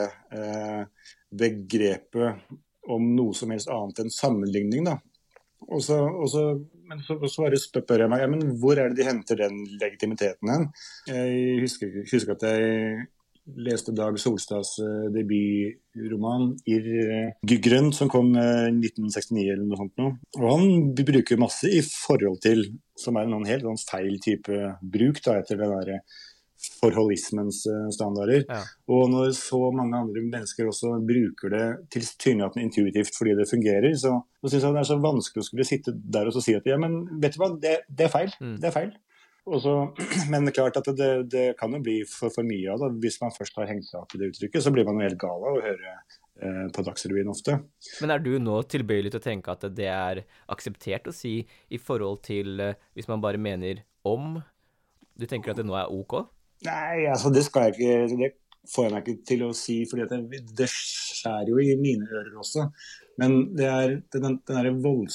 begrepet om noe som helst annet enn sammenligning da. Men så bare spør jeg meg, men hvor er det de henter den legitimiteten hen? Jeg husker at jeg leste Dag Solstads debutroman Grønn, som kom 1969 eller noe sånt nå. Og han bruker masse i forhold til, som en helt feil type bruk da, etter det der forholdismens standarder. Ja. Og når så mange andre mennesker også bruker det tilsynelatende intuitivt fordi det fungerer, så synes jeg det er så vanskelig å skulle sitte der og så si at ja, men vet du hva, det er feil. Det er feil. Også, men klart at det kan jo bli for mye av det. Hvis man først har hengt seg opp i det uttrykket, så blir man jo helt gal av å høre på Dagsrevyen ofte. Men du nå tilbøyelig til å tenke at det er akseptert å si i forhold til hvis man bare mener om? Du tenker at det nå er ok? Nei, altså det skal jeg ikke, det får jeg meg ikke til å si, fordi det skjærer jo i mine ører også. Men det er den der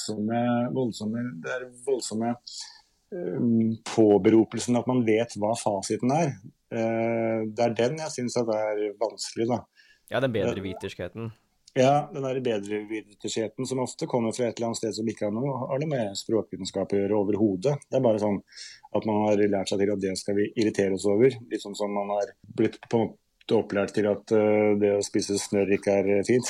voldsomme påberopelsen at man vet hva fasiten er. Det er den jeg synes at det er vanskelig da. Ja, den bedre viterskheten. Ja, den der bedre viterskheten som ofte kommer fra et eller annet sted som ikke har det med språkvitenskap å gjøre overhodet. Det er bare sånn at man har lært seg til at det skal vi irritere oss over. Litt sånn som man har blitt på en måte opplært til at det å spise snørr ikke er fint.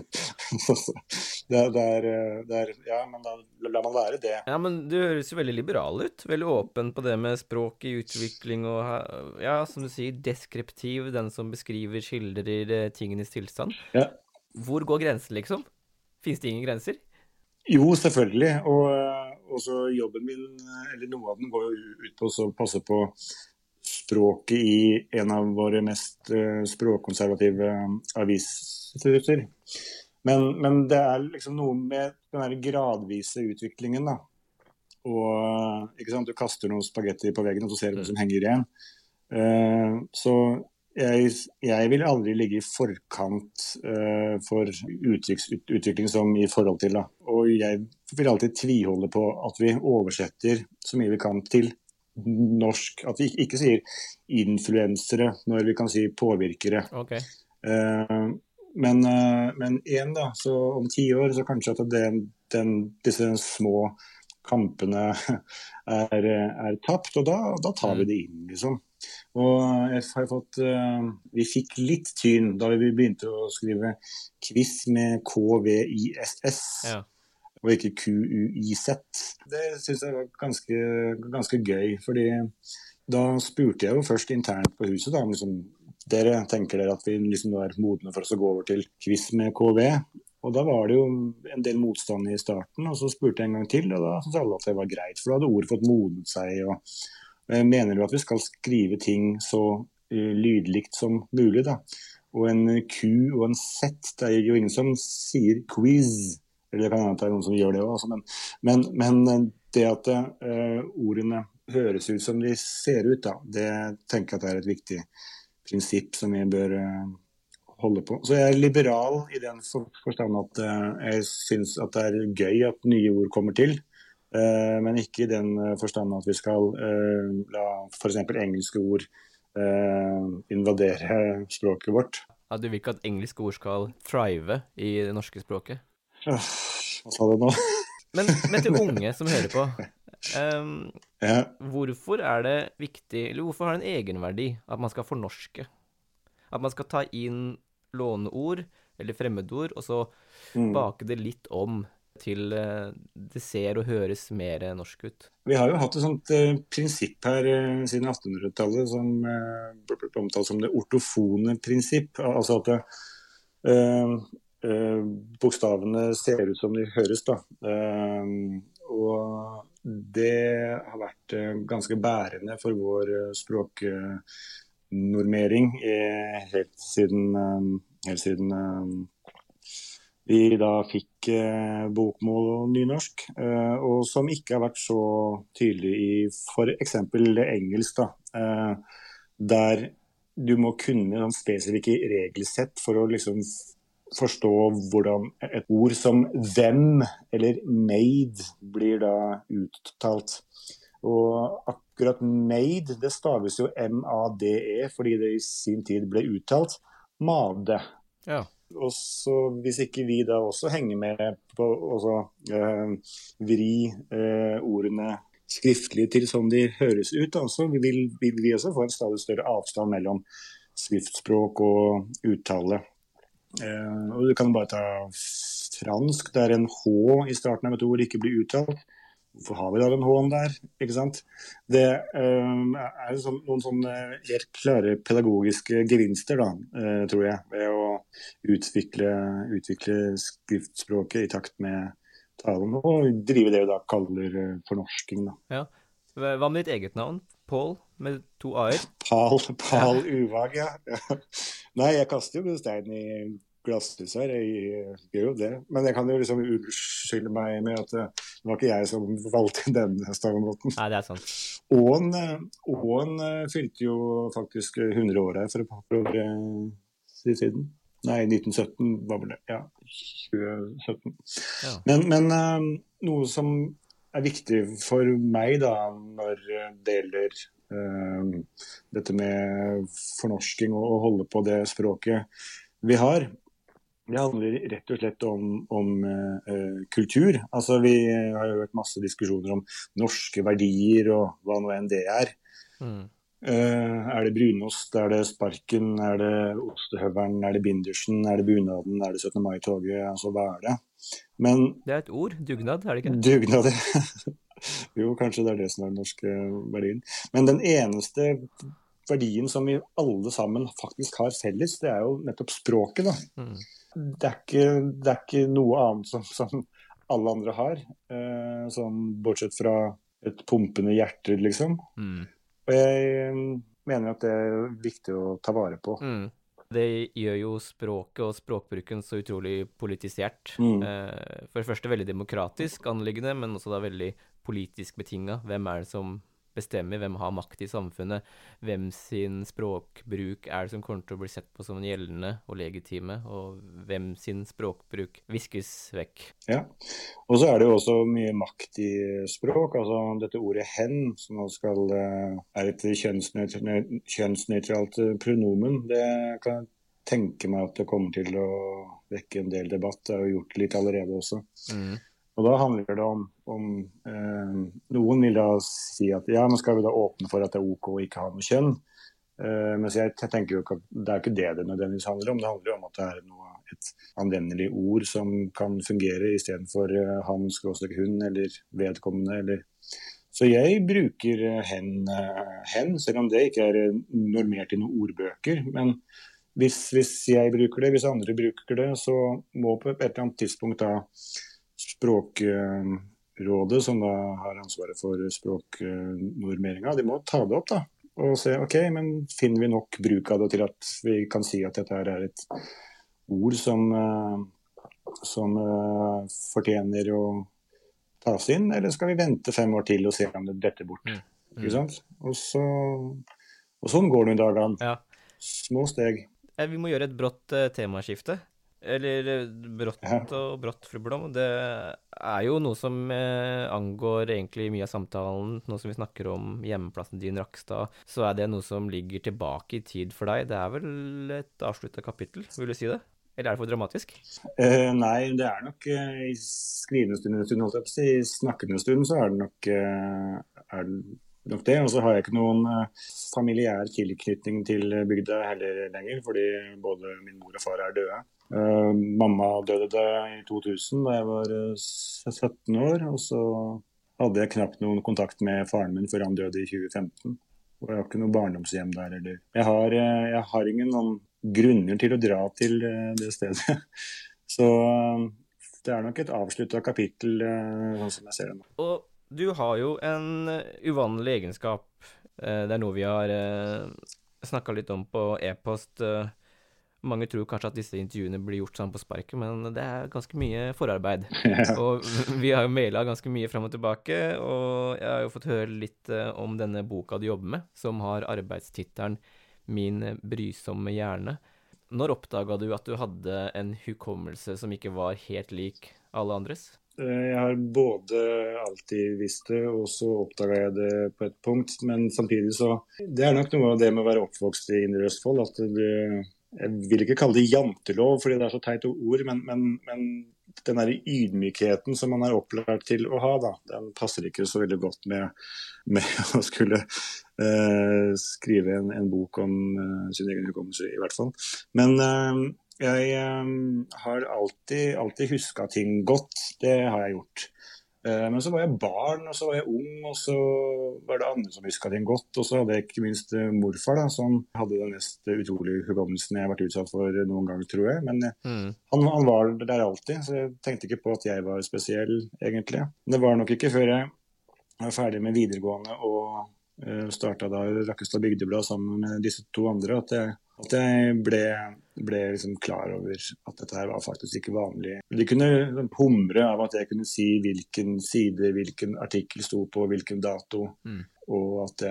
Ja, men da la man være det. Ja, men du høres jo veldig liberal ut. Veldig åpen på det med språk i utvikling og, ja, som du sier, deskriptiv, den som beskriver, skildrer tingenes tilstand. Ja. Hvor går grensen, liksom? Finnes det ingen grenser? Jo, selvfølgelig. Og også jobben min, eller noe av den, går jo ut på å passe på språket i en av våre mest språkkonservative avisinstitutter. Men det er liksom noe med den der gradvise utviklingen da. Og ikke sant, du kaster noen spagetti på veggen og så ser du hva som henger igjen. Så jeg vil aldri ligge i forkant for uttrykksutvikling som i forhold til da. Og jeg vil alltid tviholde på at vi oversetter så mye vi kan til norsk, at vi ikke sier influensere når vi kan si påvirkere. Okay. Men igjen da, så om 10 år så kanskje at disse små kampene er tapt, og da tar vi det inn liksom. Og vi fikk litt tyn da vi begynte å skrive quiz med KVISS. Ja. Og ikke QUIZ. Det synes jeg var ganske gøy, fordi da spurte jeg jo først internt på huset da, liksom, tenker dere at vi liksom er modne for oss å gå over til quiz med KV? Og da var det jo en del motstand i starten, og så spurte jeg en gang til, og da synes alle at det var greit, for da hadde ordet fått modnet seg, og jeg mener jo at vi skal skrive ting så lydlikt som mulig da. Og en Q og en Z, det er jo ingen som sier quiz, eller det kan hende at det er noen som gjør det også, men det at ordene høres ut som de ser ut da, det tenker jeg at det er et viktig prinsipp som vi bør holde på. Så jeg er liberal i den forstand at jeg synes at det er gøy at nye ord kommer til, men ikke i den forstand at vi skal la for eksempel engelske ord invadere språket vårt. Ja, du vil ikke at engelske ord skal thrive i det norske språket? Hva sa du nå? men til unge som hører på, ja. Hvorfor er det viktig, eller hvorfor har det en egenverdi at man skal fornorske? At man skal ta inn låneord eller fremmedord, og så bake det litt om til det ser og høres mer norsk ut. Vi har jo hatt et sånt prinsipp her siden 1800-tallet som ble omtalt som det ortofone prinsipp, altså at bokstavene ser ut som de høres da. Og det har vært ganske bærende for vår språknormering helt siden vi da fikk bokmål og nynorsk, og som ikke har vært så tydelig i for eksempel engelsk da, der du må kunne spesifikke regelsett for å liksom forstå hvordan et ord som them eller made blir da uttalt. Og akkurat made, det staves jo M-A-D-E, fordi det i sin tid ble uttalt made. Ja. Og så hvis ikke vi da også henger med på å vri ordene skriftlig til som de høres ut, så vil vi også få en stadig større avstand mellom skriftspråk og uttale. Og du kan bare ta fransk, der en H i starten av et ord ikke blir uttalt. Hvorfor har vi da den H-en der, ikke sant? Det er jo noen sånne helt klare pedagogiske gevinster da, tror jeg, ved å utvikle skriftspråket i takt med talen, og drive det vi da kaller fornorsking da. Ja. Hva med ditt eget navn? Paul, med 2 A-er? Paul Uvag, ja. Nei, jeg kaster jo stein i glasshus her, jeg gjør jo det. Men jeg kan jo liksom unnskylde meg med at det var ikke jeg som valgte denne stavemåten. Nei, det er sant. Åen fylte jo faktisk 100 år her for et par år siden. Nei, 1917 var vel det. Ja, 2017. Ja. Men noe som er viktig for meg da, når det gjelder dette med fornorsking og å holde på det språket vi har, det handler rett og slett om kultur. Altså vi har jo hørt masse diskusjoner om norske verdier og hva nå enn det er. Er det brunost, er det sparken, er det ostehøveren, er det bindersen, er det bunaden, er det 17. mai-toget, altså hva er det? Men det er et ord, dugnad, er det ikke? Dugnad, jo, kanskje det er det som er den norske verdien. Men den eneste verdien som vi alle sammen faktisk har felles, det er jo nettopp språket da. Det er ikke noe annet som alle andre har, sånn bortsett fra et pumpende hjerte, liksom. Og jeg mener at det er viktig å ta vare på. Det gjør jo språket og språkbruken så utrolig politisert. For det første veldig demokratisk anliggende, men også da veldig politisk betinget. Hvem er det som bestemmer, hvem har makt i samfunnet, hvem sin språkbruk er det som kommer til å bli sett på som gjeldende og legitime, og hvem sin språkbruk viskes vekk. Ja, og så er det jo også mye makt i språk, altså dette ordet hen, som nå er et kjønnsnøytralt pronomen, det kan jeg tenke meg at det kommer til å vekke en del debatt, det har jo gjort litt allerede også. Og da handler det om noen vil da si at ja, men skal vi da åpne for at det er ok å ikke ha noe kjønn? Mens jeg tenker jo ikke at det er ikke det nødvendigvis handler om. Det handler jo om at det er et anvendelig ord som kan fungere i stedet for han, skråstrek hun, eller vedkommende, eller... Så jeg bruker hen, selv om det ikke er normert i noen ordbøker, men hvis jeg bruker det, hvis andre bruker det, så må på et eller annet tidspunkt da Språkrådet, som da har ansvaret for språknormeringen, de må ta det opp da, og se, ok, men finner vi nok bruk av det til at vi kan si at dette er et ord som fortjener å tas inn, eller skal vi vente 5 år til og se om det detter bort, ikke sant? Og sånn går det i dagene. Ja. Små steg. Vi må gjøre et brått temaskifte. Eller brått, fru Blom. Det er jo noe som angår egentlig mye av samtalen, nå som vi snakker om hjemmeplassen din, Rakkestad, så er det noe som ligger tilbake i tid for deg. Det er vel et avsluttet kapittel, vil du si det? Eller er det for dramatisk? Nei, det er nok i skrivende stund, i snakkende stund, så er det nok det. Og så har jeg ikke noen familiær tilknytning til bygda heller lenger, fordi både min mor og far er døde. Mamma døde i 2000 da jeg var 17 år, og så hadde jeg knapt noen kontakt med faren min før han døde i 2015. Og jeg har ikke noe barndomshjem der, eller... Jeg har ingen noen grunner til å dra til det stedet. Så det er nok et avsluttet kapittel, sånn som jeg ser det nå. Og du har jo en uvanlig egenskap. Det er noe vi har snakket litt om på e-post. Mange tror kanskje at disse intervjuene blir gjort sånn på sparket, men det er ganske mye forarbeid. Og vi har jo mailet ganske mye frem og tilbake, og jeg har jo fått høre litt om denne boka du jobber med, som har arbeidstittelen Min brysomme hjerne. Når oppdaget du at du hadde en hukommelse som ikke var helt lik alle andres? Jeg har både alltid visst det, og så oppdaget jeg det på et punkt, men samtidig så... Det er nok noe av det med å være oppvokst i Indre Østfold, at jeg vil ikke kalle det jantelov, fordi det er så teit ord, men den der ydmykheten som man er opplært til å ha, da, den passer ikke så veldig godt med å skulle skrive en bok om sin egen hukommelse, i hvert fall. Men jeg har alltid husket ting godt, det har jeg gjort. Men så var jeg barn, og så var jeg ung, og så var det andre som husket ting godt. Og så hadde jeg ikke minst morfar, da, som hadde den mest utrolige hukommelsen jeg har vært utsatt for noen gang, tror jeg. Men han var der alltid, så jeg tenkte ikke på at jeg var spesiell, egentlig. Det var nok ikke før jeg var ferdig med videregående og startet da Rakkestad Bygdeblad sammen med disse to andre, at jeg ble liksom klar over at dette her var faktisk ikke vanlig. De kunne humre av at jeg kunne si hvilken side, hvilken artikkel sto på, hvilken dato, og at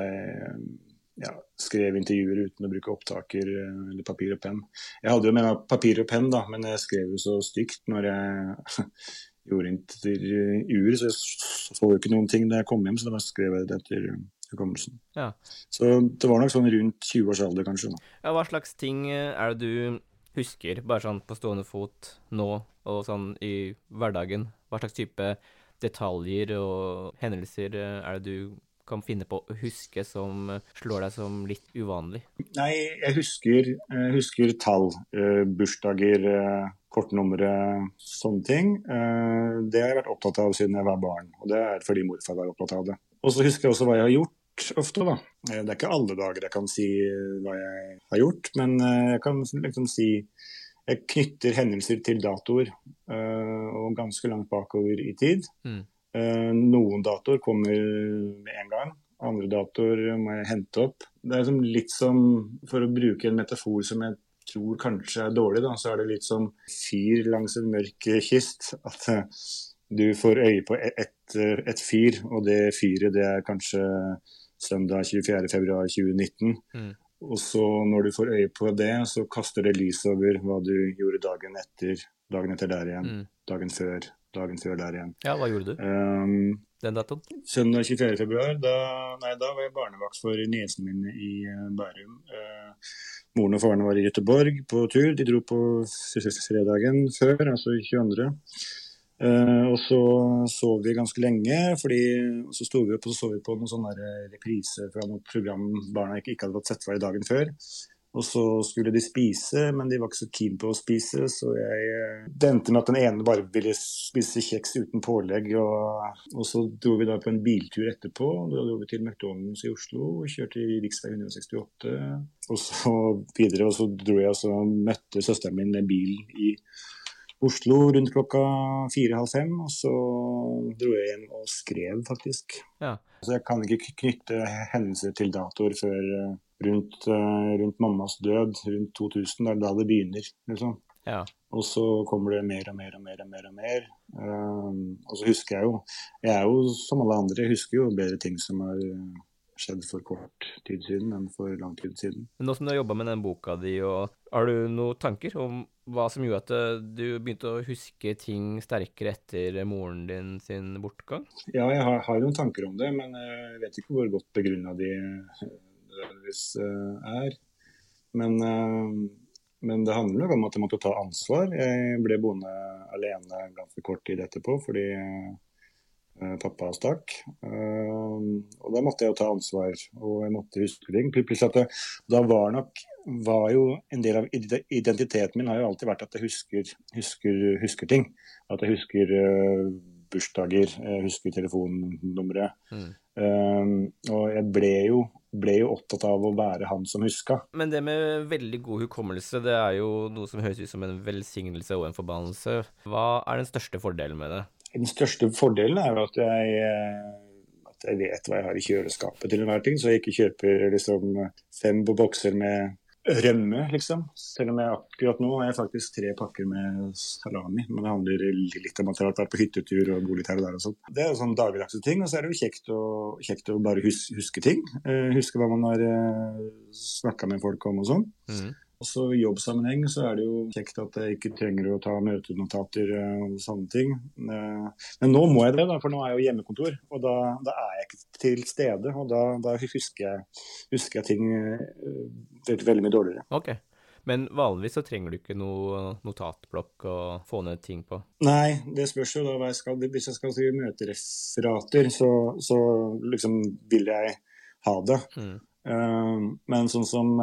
jeg skrev intervjuer uten å bruke opptaker eller papir og penn. Jeg hadde jo med meg papir og penn, da, men jeg skrev jo så stygt når jeg gjorde intervjuer, så jeg så jo ikke noen ting da jeg kom hjem, så da skrev jeg det etter hukommelsen. Ja. Så det var nok sånn rundt 20 års alder, kanskje. Da. Ja, hva slags ting er det du husker, bare sånn på stående fot nå, og sånn i hverdagen? Hva slags type detaljer og hendelser er det du kan finne på å huske som slår deg som litt uvanlig? Nei, jeg husker tall, bursdager, kortnumre, sånne ting. Det har jeg vært opptatt av siden jeg var barn, og det er fordi morfar var opptatt av det. Og så husker jeg også hva jeg har gjort ofte, da. Det er ikke alle dager jeg kan si hva jeg har gjort, men jeg kan liksom si jeg knytter hendelser til datoer, og ganske langt bakover i tid. Noen datoer kommer med en gang, andre datoer må jeg hente opp. Det er liksom litt som, for å bruke en metafor som jeg tror kanskje er dårlig, da, så er det litt som fyr langs en mørk kyst, at du får øye på et fyr, og det fyret det er kanskje søndag 24. februar 2019. Og så når du får øye på det, så kaster det lys over hva du gjorde dagen etter der igjen, dagen før der igjen. Ja, hva gjorde du? Den datoen? Søndag 24. februar, da var jeg barnevakt for niesen min i Bærum. Moren og faren var i Göteborg på tur, de dro på fredagen før, altså 22. Og så sov vi ganske lenge, og så stod vi opp og så så vi på noen sånne reprise fra noe program barna ikke hadde fått sett fra i dagen før. Og så skulle de spise, men de var ikke så keen på å spise, så det endte med at den ene bare ville spise kjeks uten pålegg, og så dro vi da på en biltur etterpå. Da dro vi til McDonald's i Oslo, og kjørte i riksvei 168, og så videre, og så dro jeg og så møtte søsteren min med bilen i Oslo rundt klokka 4:30, og så dro jeg hjem og skrev, faktisk. Ja. Så jeg kan ikke knytte hendelser til datoer før rundt mammas død, rundt 2000, da det begynner, liksom. Ja. Og så kommer det mer og mer og mer og mer og mer. Og så husker jeg er jo som alle andre, jeg husker jo bedre ting som har skjedd for kort tid siden enn for lang tid siden. Men nå som du har jobbet med den boka di, har du noen tanker om hva som gjorde at du begynte å huske ting sterkere etter moren din sin bortgang? Ja, jeg har noen tanker om det, men jeg vet ikke hvor godt begrunnet de nødvendigvis er. Men det handler nok om at jeg måtte ta ansvar. Jeg ble boende alene ganske kort tid etterpå, fordi pappa stakk. Og da måtte jeg jo ta ansvar, og jeg måtte huske ting. Plutselig at da var jo en del av identiteten min har jo alltid vært at jeg husker ting. At jeg husker bursdager, jeg husker telefonnumre. Og jeg ble jo opptatt av å være han som huska. Men det med veldig god hukommelse, det er jo noe som høres ut som en velsignelse og en forbannelse. Hva er den største fordelen med det? Den største fordelen er jo at jeg vet hva jeg har i kjøleskapet til enhver ting, så jeg ikke kjøper liksom 5 bokser med rømme, liksom. Selv om jeg akkurat nå har jeg faktisk 3 pakker med salami, men det handler litt om at jeg har vært på hyttetur og bo litt her og der og sånt. Det er jo sånn dagligdagse ting, og så er det jo kjekt å bare huske ting. Huske hva man har snakket med folk om og sånn. Også i jobbsammenheng så er det jo kjekt at jeg ikke trenger å ta møtenotater og sånne ting. Men nå må jeg det, da, for nå er jeg jo hjemmekontor, og da er jeg ikke til stede, og da husker jeg ting veldig mye dårligere. Ok, Men vanligvis så trenger du ikke noe notatblokk å få ned ting på. Nei, det spørs jo da hva jeg skal. Hvis jeg skal skrive møtereferater, så liksom vil jeg ha det. Men sånn som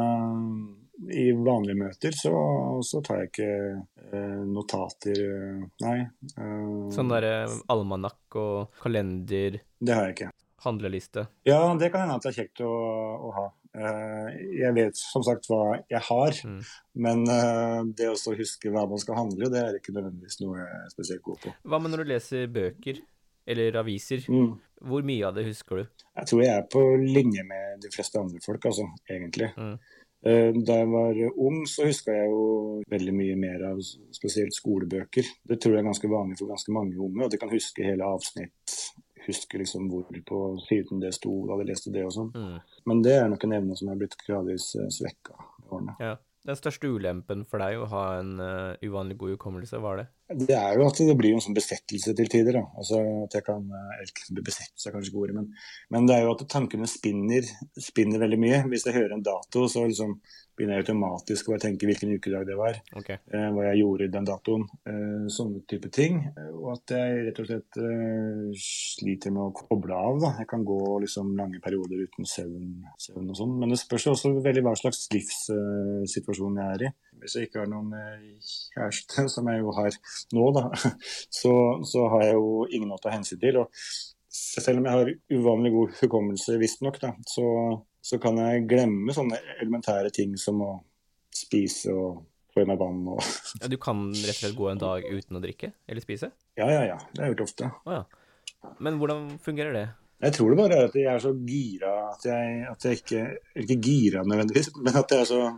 i vanlige møter, så tar jeg ikke notater, nei. Sånn der almanakk og kalender. Det har jeg ikke. Handleliste. Ja, det kan hende at det er kjekt å ha. Jeg vet som sagt hva jeg har, men det å huske hva man skal handle, det er ikke nødvendigvis noe jeg er spesielt god på. Hva med når du leser bøker eller aviser? Hvor mye av det husker du? Jeg tror jeg er på linje med de fleste andre folk, altså, egentlig. Da jeg var ung, så husker jeg jo veldig mye mer av spesielt skolebøker. Det tror jeg er ganske vanlig for ganske mange unge, og de kan huske hele avsnitt, huske liksom hvor på siden det sto, da de leste det og sånn. Men det er nok en evne som er blitt gradvis svekket med årene. Ja. Den største ulempen for deg å ha en uvanlig god hukommelse, hva er det? Det er jo at det blir en sånn besettelse til tider, da. Altså at jeg kan, besettelse er kanskje ikke ordet, men det er jo at tankene spinner veldig mye. Hvis jeg hører en dato, så liksom begynner jeg automatisk å tenke hvilken ukedag det var, hva jeg gjorde i den datoen, sånne type ting. Og at jeg rett og slett sliter med å koble av, da. Jeg kan gå liksom lange perioder uten søvn og sånn, men det spørs også veldig hva slags livssituasjon jeg er i. Hvis jeg ikke har noen kjæreste, som jeg jo har nå, da, så har jeg jo ingen å ta hensyn til. Og selv om jeg har uvanlig god hukommelse, visst nok, da, så kan jeg glemme sånne elementære ting som å spise og få i meg vann. Ja, du kan rett og slett gå en dag uten å drikke eller spise? Ja. Det har jeg gjort ofte. Men hvordan fungerer det? Jeg tror det bare er at jeg er så gira at jeg ikke gira nødvendigvis, men at jeg er så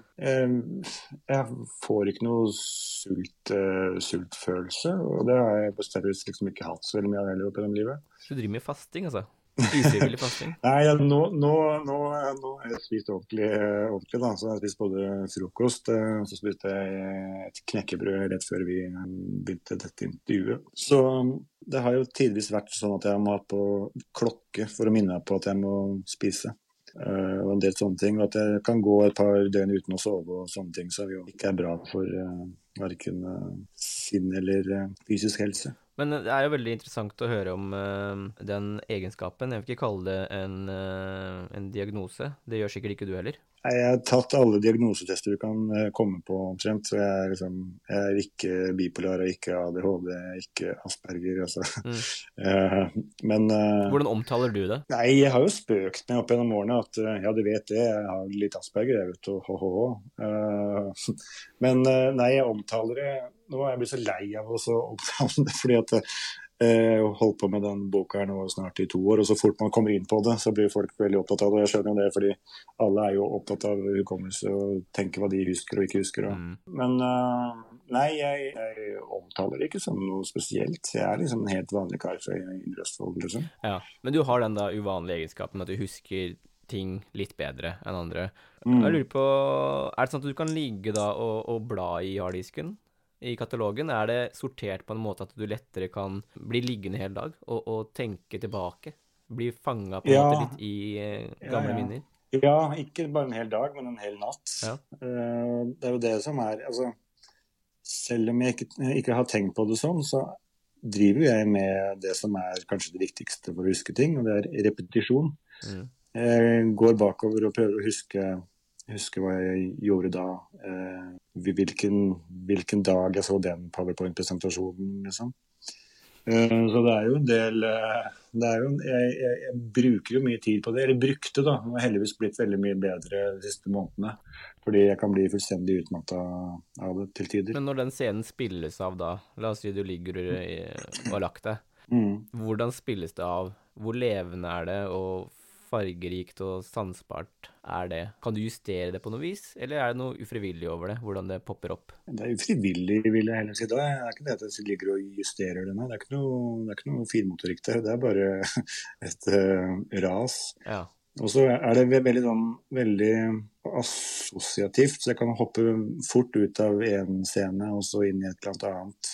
jeg får ikke noe sultfølelse, og det har jeg på stedet liksom ikke hatt så veldig mye av heller opp i livet. Så du driver med fasting, altså? Ufrivillig fasting? Nei, nå har jeg spist ordentlig da, så jeg har spist både frokost, så spiste jeg et knekkebrød rett før vi begynte dette intervjuet. Så det har jo tidvis vært sånn at jeg må ha på klokke for å minne på at jeg må spise. Og en del sånne ting, og at jeg kan gå et par døgn uten å sove og sånne ting, så jo ikke er bra for hverken sinn eller fysisk helse. Men det er jo veldig interessant å høre om den egenskapen. Jeg vil ikke kalle det en diagnose. Det gjør sikkert ikke du heller. Jeg har tatt alle diagnosetester du kan komme på omtrent, så jeg er ikke bipolar, ikke ADHD, ikke Asperger, altså. Men hvordan omtaler du det? Nei, jeg har jo spøkt meg opp gjennom årene at ja, du vet det, jeg har litt Asperger, jeg vet ho. Men nei, jeg omtaler det. Nå er jeg blitt så lei av å omtale det, fordi at jeg holdt på med den boka her nå snart i 2 år, og så fort man kommer inn på det, så blir folk veldig opptatt av det. Jeg skjønner jo det, fordi alle er jo opptatt av hukommelse og tenker hva de husker og ikke husker. Men nei, jeg omtaler det ikke som noe spesielt. Jeg er liksom en helt vanlig kar fra Indre Østfold, liksom. Ja, men du har den da uvanlige egenskapen at du husker ting litt bedre enn andre. Jeg lurer på, er det sånn at du kan ligge da og bla i harddisken? I katalogen er det sortert på en måte at du lettere kan bli liggende hele dag og tenke tilbake, bli fanget på en måte litt i gamle minner. Ja, ikke bare en hel dag, men en hel natt. Det er jo det som er, altså, selv om jeg ikke har tenkt på det sånn, så driver jeg med det som er kanskje det viktigste for å huske ting, og det er repetisjon. Jeg går bakover og prøver å huske hva jeg gjorde da, hvilken dag jeg så den PowerPoint-presentasjonen, liksom. Så det er jo en del, jeg bruker jo mye tid på det, eller brukte da, og har heldigvis blitt veldig mye bedre de siste månedene, fordi jeg kan bli fullstendig utmattet av det til tider. Men når den scenen spilles av da, la oss si du ligger og har lagt deg, hvordan spilles det av? Hvor levende er det, og fargerikt og sansbart er det? Kan du justere det på noe vis, eller er det noe ufrivillig over det, hvordan det popper opp? Det er ufrivillig, vil jeg heller si. Det er ikke det at jeg ligger og justerer det, nei. Det er ikke noe finmotorikk der, det er bare et ras. Ja. Og så er det veldig assosiativt, så jeg kan hoppe fort ut av en scene og så inn i et eller annet.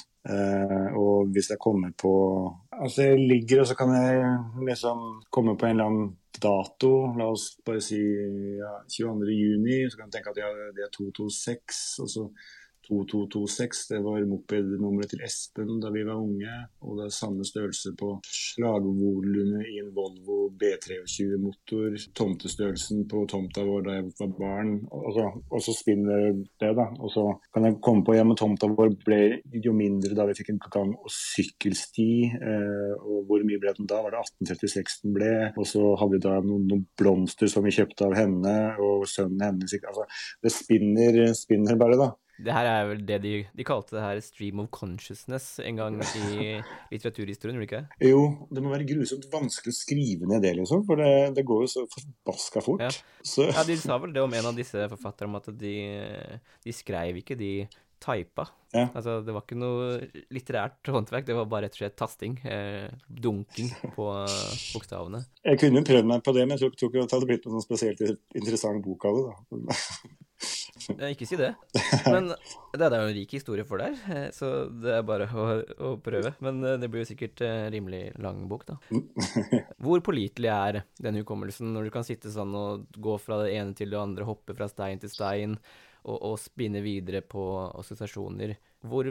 Og hvis jeg kommer på, altså jeg ligger og så kan jeg liksom komme på en eller annen dato, la oss bare si 22. juni, så kan du tenke at det 226, og så 2226, det var mopednummeret til Espen da vi var unge, og det samme størrelse på slagvolumet i en Volvo B23-motor, tomtestørrelsen på tomta vår da jeg var barn, og så spinner det da, og så kan jeg komme på hjem, og tomta vår ble jo mindre da vi fikk en gang- og sykkelsti, og hvor mye ble den da? Var det 1836 den ble? Og så hadde vi da noen blomster som vi kjøpte av henne, og sønnen hennes, altså det spinner bare da. Det her er vel det de kalte det her stream of consciousness en gang i litteraturhistorien, gjorde det ikke? Jo, det må være grusomt vanskelig å skrive ned det, liksom, for det går jo så forbaska fort. Ja. Så... Ja, de sa vel det om en av disse forfatterne, om at de skrev ikke, de typa. Ja. Altså, det var ikke noe litterært håndverk, det var bare rett og slett tasting, dunking på bokstavene. Jeg kunne prøvd meg på det, men jeg tror ikke det hadde blitt noen spesielt interessant bok av det, da. Ikke si det, men det er jo en rik historie for deg, så det er bare å prøve. Men det blir jo sikkert rimelig lang bok, da. Hvor pålitelig er den hukommelsen når du kan sitte sånn og gå fra det ene til det andre, hoppe fra stein til stein, og spinne videre på assosiasjoner? Hvor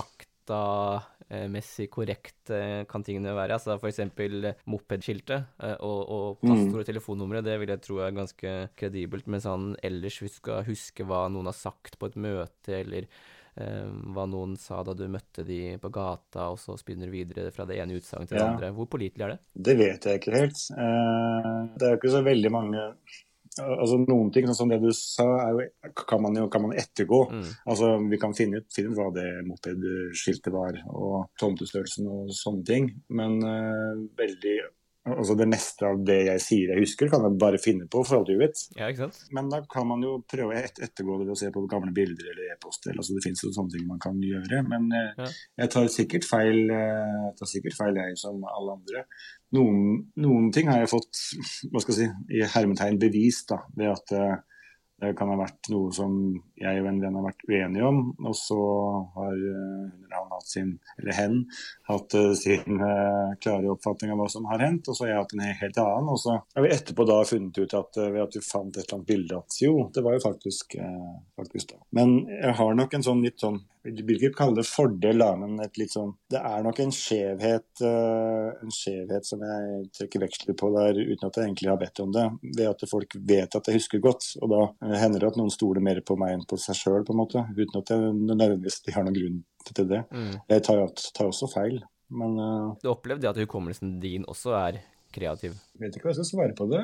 faktamessig korrekt kan tingene være? Altså for eksempel mopedskiltet og passord og telefonnummeret, det vil jeg tro er ganske kredibelt, men sånn ellers vi skal huske hva noen har sagt på et møte, eller hva noen sa da du møtte de på gata, og så spinner videre fra det ene utsagn til det andre. Hvor pålitelig er det? Det vet jeg ikke helt. Det er jo ikke så veldig mange... Altså noen ting, sånn som det du sa, kan man ettergå. Altså vi kan finne ut hva det mopedskiltet var, og tomtestørrelsen og sånne ting. Men altså det meste av det jeg sier jeg husker, kan jeg bare finne på for alt du vet. Ja, ikke sant? Men da kan man jo prøve å ettergå det ved å se på gamle bilder eller e-poster. Altså det finnes jo sånne ting man kan gjøre. Men jeg tar sikkert feil, jeg som alle andre. Noen ting har jeg fått, hva skal jeg si, i hermetegn bevist da, ved at det kan ha vært noe som jeg og en venn har vært uenige om, og så har han hatt sin klare oppfatning av hva som har hendt, og så har jeg hatt en helt annen, og så har vi etterpå da funnet ut at ved at vi fant et eller annet bilde at jo, det var jo faktisk da. Men jeg har nok en sånn litt sånn, jeg vil ikke kalle det fordel da, men et litt sånn, det er nok en skjevhet som jeg trekker veksler på der, uten at jeg egentlig har bedt om det, ved at folk vet at jeg husker godt, og da hender det at noen stoler mer på meg enn på seg selv, på en måte, uten at jeg nødvendigvis har noen grunn til det. Jeg tar også feil, men... Du opplevde at hukommelsen din også er kreativ? Jeg vet ikke hva jeg skal svare på det.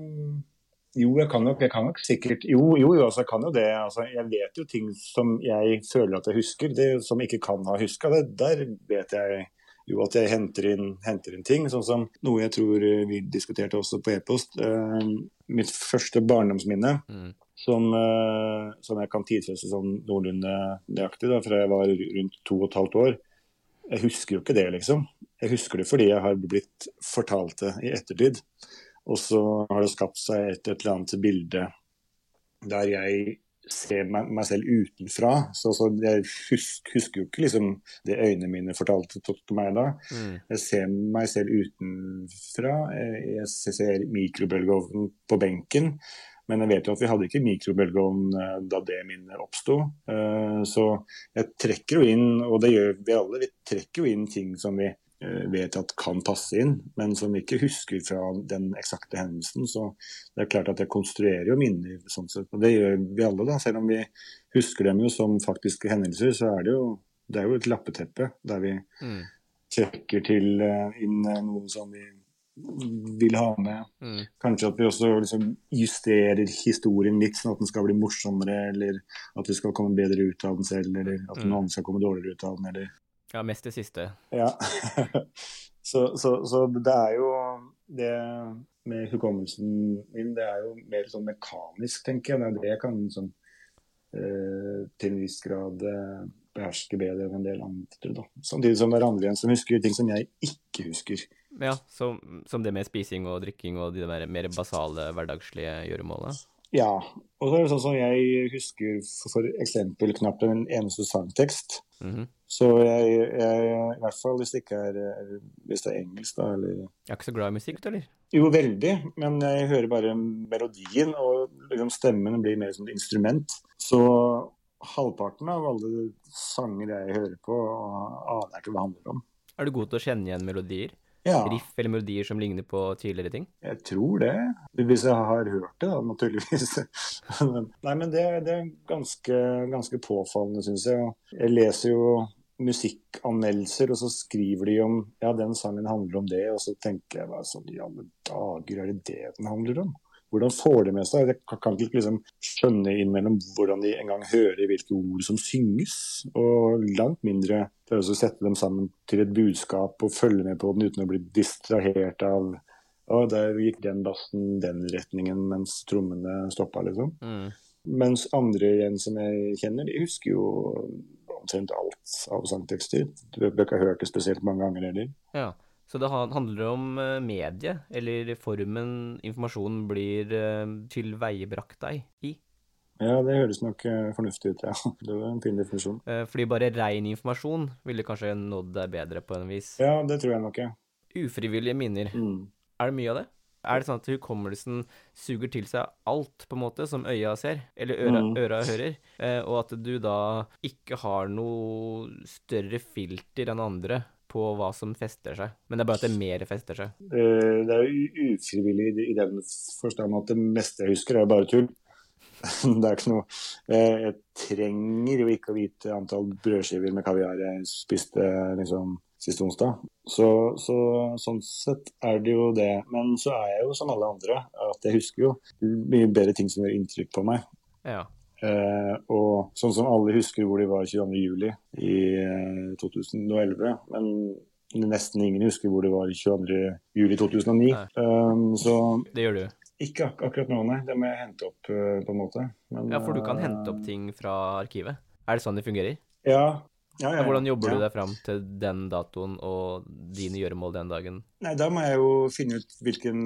Jo, jeg kan nok sikkert... Jo, altså, jeg kan jo det. Altså, jeg vet jo ting som jeg føler at jeg husker, det som jeg ikke kan ha husket. Der vet jeg jo at jeg henter inn ting, sånn som noe jeg tror vi diskuterte også på e-post. Mitt første barndomsminne, som jeg kan tidfeste sånn noenlunde nøyaktig, da, fra jeg var rundt 2,5 år. Jeg husker jo ikke det, liksom. Jeg husker det fordi jeg har blitt fortalt det i ettertid. Og så har det skapt seg et eller annet bilde der jeg ser meg selv utenfra. Så jeg husker jo ikke liksom det øynene mine fortalte til meg da. Jeg ser meg selv utenfra. Jeg ser mikrobølgeovnen på benken. Men jeg vet jo at vi hadde ikke mikrobølgeovn da det minnet oppstod. Så jeg trekker jo inn, og det gjør vi alle, vi trekker jo inn ting som vi vet at kan passe inn, men som vi ikke husker fra den eksakte hendelsen. Så det er klart at jeg konstruerer jo minner sånn sett. Og det gjør vi alle da, selv om vi husker dem jo som faktiske hendelser, så er det jo et lappeteppe der vi trekker til inn noe som vi vil ha med. Kanskje at vi også liksom justerer historien litt, sånn at den skal bli morsommere, eller at vi skal komme bedre ut av den selv, eller at noen skal komme dårligere ut av den, eller... Ja, mest det siste. Ja, så det er jo det med hukommelsen min, det er jo mer sånn mekanisk, tenker jeg. Det er det jeg kan sånn, til en viss grad beherske bedre enn en del andre, da. Samtidig som det er andre igjen som husker ting som jeg ikke husker. Ja, som det med spising og drikking og de mer basale, hverdagslige gjøremålene. Ja, og så er det sånn som jeg husker for eksempel knapt en eneste sangtekst. Så jeg i hvert fall hvis det ikke hvis det engelsk da, eller... Jeg er ikke så glad i musikk, eller? Jo, veldig, men jeg hører bare melodien, og liksom stemmen blir mer som et instrument. Så halvparten av alle sanger jeg hører på, aner jeg ikke hva det handler om. Er du god til å kjenne igjen melodier? Ja, Riff eller melodier som ligner på tidligere ting? jeg tror det. Hvis jeg har hørt det, da, naturligvis. Nei, men det er ganske påfallende, synes jeg. Jeg leser jo musikkanmeldelser, og så skriver de om, ja, den sangen handler om det, og så tenker jeg bare sånn, i alle dager er det den handler om? Hvordan får det med seg? Jeg kan ikke liksom skjønne innimellom hvordan de en gang hører hvilke ord som synges, og langt mindre prøve å sette dem sammen til et budskap og følge med på den uten å bli distrahert av der gikk den bassen den retningen mens trommene stoppet, liksom. Mens andre igjen som jeg kjenner, de husker jo omtrent alt av sangtekster. Du har ikke hørt det spesielt mange ganger heller. Ja, så det handler om medie, eller formen informasjonen blir tilveiebrakt deg i? Ja, det høres nok fornuftig ut, ja. Det var en fin definisjon. Fordi bare ren informasjon ville kanskje nådd deg bedre på en vis. Ja, det tror jeg nok, ja. Ufrivillige minner. Er det mye av det? Er det sånn at hukommelsen suger til seg alt, på en måte, som øya ser, eller øra hører, og at du da ikke har noe større filter enn andre på hva som fester seg, men det er bare at det mer fester seg? Det er jo ufrivillig i den forstand at det meste jeg husker er bare tull. Det er ikke noe. Jeg trenger jo ikke å vite antall brødskiver med kaviar jeg spiste liksom siste onsdag. Sånn sett er det jo det. Men så er jeg jo som alle andre, at jeg husker jo mye bedre ting som gjør inntrykk på meg. Ja. Og sånn som alle husker hvor de var 22. juli i 2011, men nesten ingen husker hvor det var 22. juli 2009. Så det gjør du? Ikke akkurat nå, nei. Det må jeg hente opp på en måte. Men, ja, for du kan hente opp ting fra arkivet. Er det sånn det fungerer? Ja. Hvordan jobber du deg fram til den datoen og dine gjøremål den dagen? Nei, da må jeg jo finne ut hvilken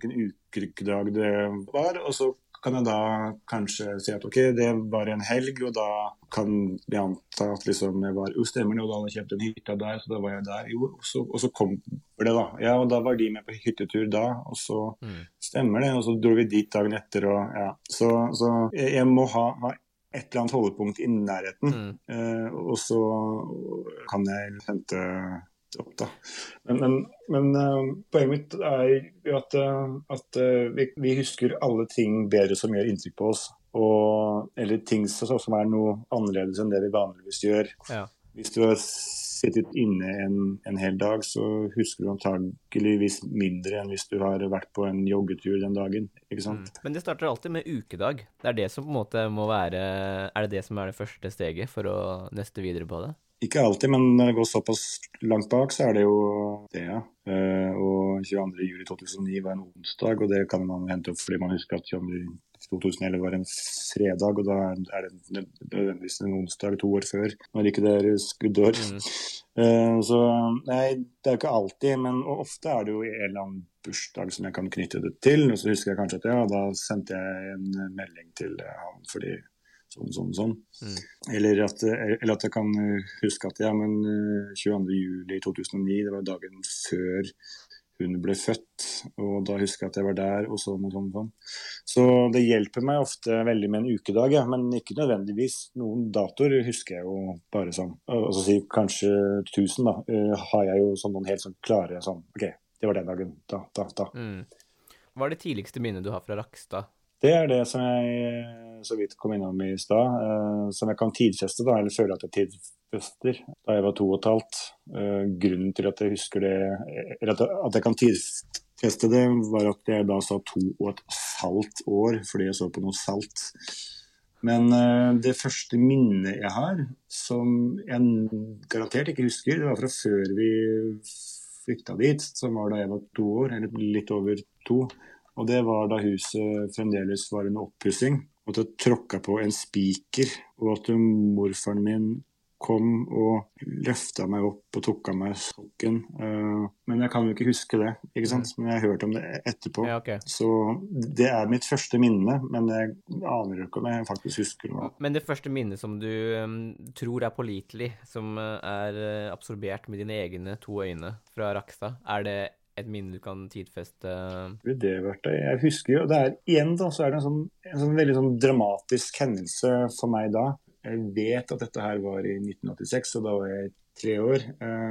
ukedag det var, og så kan jeg da kanskje si at ok, det var en helg, og da kan jeg anta at liksom jeg var stemmer det, og da hadde jeg kjøpt en hytte der, så da var jeg der. Jo, og så kom det da. Ja, og da var de med på hyttetur da, og så stemmer det, og så dro vi dit dagen etter, og ja. Så jeg må ha et eller annet holdepunkt i nærheten, og så kan jeg hente opp da. Men poenget mitt er jo at vi husker alle ting bedre som gjør inntrykk på oss, eller ting som er noe annerledes enn det vi vanligvis gjør. Ja. Hvis du har sittet inne en hel dag, så husker du antageligvis mindre enn hvis du har vært på en joggetur den dagen, ikke sant? Men det starter alltid med ukedag. Det er det som på en måte må være, er det som er det første steget for å neste videre på det? Ikke alltid, men når det går såpass langt bak, så er det jo det, ja. Og 22. juli 2009 var en onsdag, og det kan man hente opp fordi man husker at 22. 2011 var en fredag, og da er det nødvendigvis en onsdag 2 år før, når ikke det er skuddår. Så nei, det er jo ikke alltid, men ofte er det jo en eller annen bursdag som jeg kan knytte det til, og så husker jeg kanskje at ja, da sendte jeg en melding til han fordi sånn. Eller at jeg kan huske at ja, men 22. juli 2009, det var dagen før hun ble født, og da husker jeg at jeg var der, og sånn. Så det hjelper meg ofte veldig med en ukedag, ja, men ikke nødvendigvis. Noen datoer husker jeg jo bare sånn. Altså si kanskje 1000 da, har jeg jo sånn noen helt sånn klare sånn, ok, det var den dagen, da. Hva er det tidligste minnet du har fra Rakkestad? Det er det som jeg så vidt kom innom i sted, som jeg kan tidfeste da, eller føler at jeg tidfester, da jeg var 2,5. Grunnen til at jeg husker det, eller at jeg kan tidfeste det, var at jeg da sa 2,5 år, fordi jeg så på noe salt. Men det første minnet jeg har, som jeg garantert ikke husker, det var fra før vi flytta dit, som var da jeg var 2 år, eller litt over 2. Og det var da huset fremdeles var en oppussing, og at jeg tråkket på en spiker, og at morfaren min kom og løftet meg opp og tok av meg sokken. Men jeg kan jo ikke huske det, ikke sant? Men jeg har hørt om det etterpå. Ja, ok. Så det er mitt første minne, men jeg aner jo ikke om jeg faktisk husker noe. Men det første minnet som du tror er pålitelig, som er absorbert med dine egne 2 øyne fra Rakkestad, er det et minne du kan tidfeste? Det vært det. Jeg husker jo, det er igjen da, så er det en sånn veldig sånn dramatisk hendelse for meg da. Jeg vet at dette her var i 1986, og da var jeg 3 år.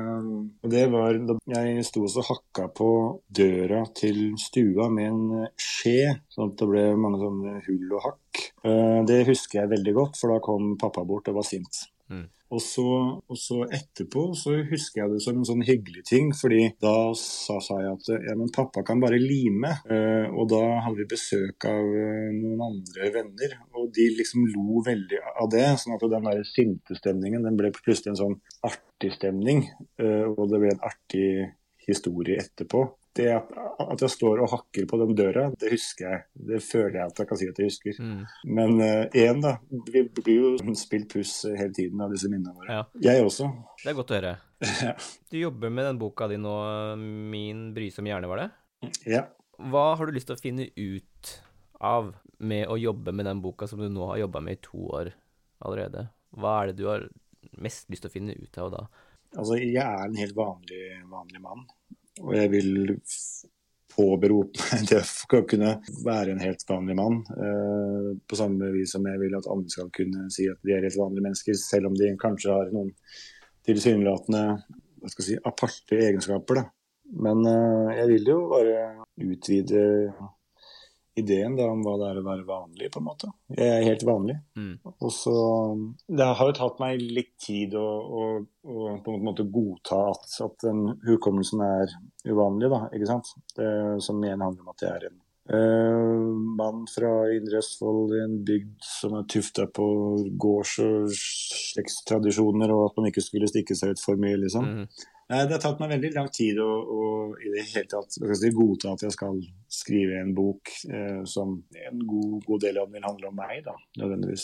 Og det var da jeg sto og hakka på døra til stua med en skje, sånn at det ble mange sånne hull og hakk. Det husker jeg veldig godt, for da kom pappa bort og var sint. Og så etterpå så husker jeg det som en sånn hyggelig ting, fordi da sa jeg at ja, men pappa kan bare lime, og da hadde vi besøk av noen andre venner, og de liksom lo veldig av det, sånn at den der sintestemningen, den ble plutselig en sånn artig stemning, og det ble en artig historie etterpå. Det at jeg står og hakker på den døra, det husker jeg. Det føler jeg at jeg kan si at jeg husker. Men igjen da, vi blir jo spilt puss hele tiden av disse minnene våre. Ja. Jeg også. Det er godt å høre. Ja. Du jobber med den boka di nå, Min brysomme hjerne, var det? Ja. Hva har du lyst til å finne ut av med å jobbe med den boka som du nå har jobbet med i 2 år allerede? Hva er det du har mest lyst til å finne ut av da? Altså, jeg er en helt vanlig mann. Og jeg vil påberope meg det å kunne være en helt vanlig mann. På samme vis som jeg vil at andre skal kunne si at de er helt vanlige mennesker, selv om de kanskje har noen tilsynelatende, aparte egenskaper. Da. Men jeg vil jo bare utvide ideen da, om hva det er å være vanlig, på en måte. Jeg er helt vanlig. Og så, det har jo tatt meg litt tid å på en måte godta at den hukommelsen er uvanlig, da, ikke sant? Det som igjen handler om at jeg er en mann fra Indre Østfold i en bygd som er tuftet på gårds- og slektstradisjoner, og at man ikke skulle stikke seg ut for mye, liksom. Det har tatt meg veldig lang tid å i det hele tatt godta at jeg skal skrive en bok som en god del av den vil handle om meg, da, nødvendigvis.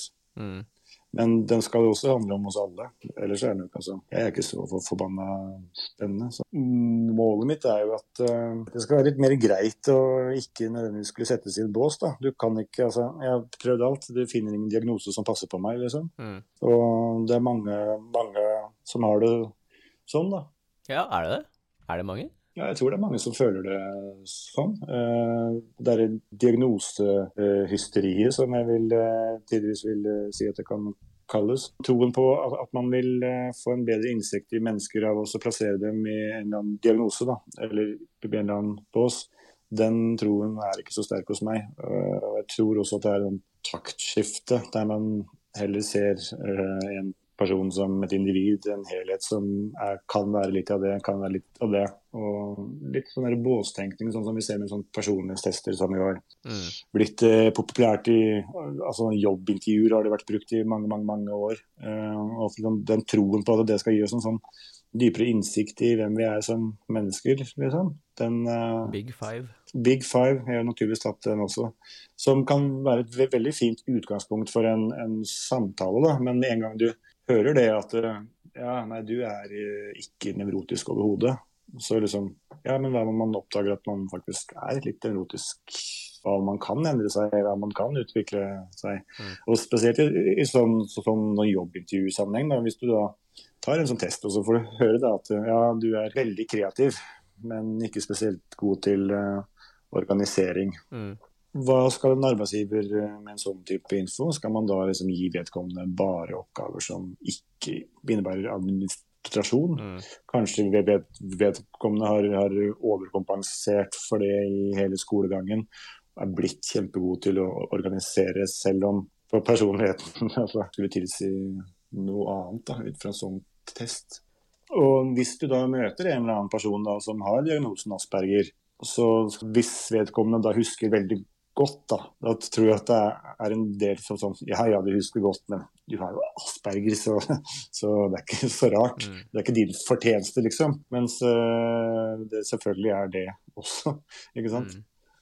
Men den skal også handle om oss alle. Ellers er den jo ikke, altså. Jeg er ikke så forbannet spennende. Så. Målet mitt er jo at det skal være litt mer greit å ikke nødvendigvis skulle settes i en bås, da. Du kan ikke, altså, jeg har prøvd alt. Du finner ingen diagnose som passer på meg, liksom. Og det er mange som har det sånn, da. Ja, er det det? Er det mange? Ja, jeg tror det er mange som føler det sånn. Det er diagnosehysteriet som jeg tidligvis vil si at det kan kalles. Troen på at man vil få en bedre innsikt i mennesker av å plassere dem i en eller annen diagnose, da, eller i en eller annen bås, den troen er ikke så sterk hos meg. Og jeg tror også at det er en taktskifte, der man heller ser en person som et individ, en helhet som kan være litt av det, kan være litt av det. Og litt sånn der båstenkning, sånn som vi ser med sånn personlighetstester som jo har blitt populært i altså jobbintervjuer har det vært brukt i mange år. Og den troen på at det skal gi oss en sånn dypere innsikt i hvem vi er som mennesker, liksom. Big Five. Big Five, jeg har naturligvis tatt den også. Som kan være et veldig fint utgangspunkt for en samtale, da. Men en gang du hører det at ja, nei, du er ikke nevrotisk overhodet. Så liksom, ja, men hva om man oppdager at man faktisk er litt nevrotisk? Hva man kan endre seg, hva man kan utvikle seg. Og spesielt i sånn jobbintervjusammenheng, da, hvis du da tar en sånn test, og så får du høre da at ja, du er veldig kreativ, men ikke spesielt god til organisering. Hva skal en arbeidsgiver med en sånn type info? Skal man da liksom gi vedkommende bare oppgaver som ikke innebærer administrasjon? Kanskje vedkommende har overkompensert for det i hele skolegangen, er blitt kjempegod til å organisere, selv om på personligheten altså, skulle tilsi noe annet da, ut fra en sånn test. Og hvis du da møter en eller annen person da, som har diagnosen Asperger, så hvis vedkommende da husker veldig godt, da tror jeg at det er en del sånn, ja, du husker godt, men du har jo Asperger, så det er ikke så rart. Det er ikke din fortjeneste, liksom. Mens det selvfølgelig er det også, ikke sant?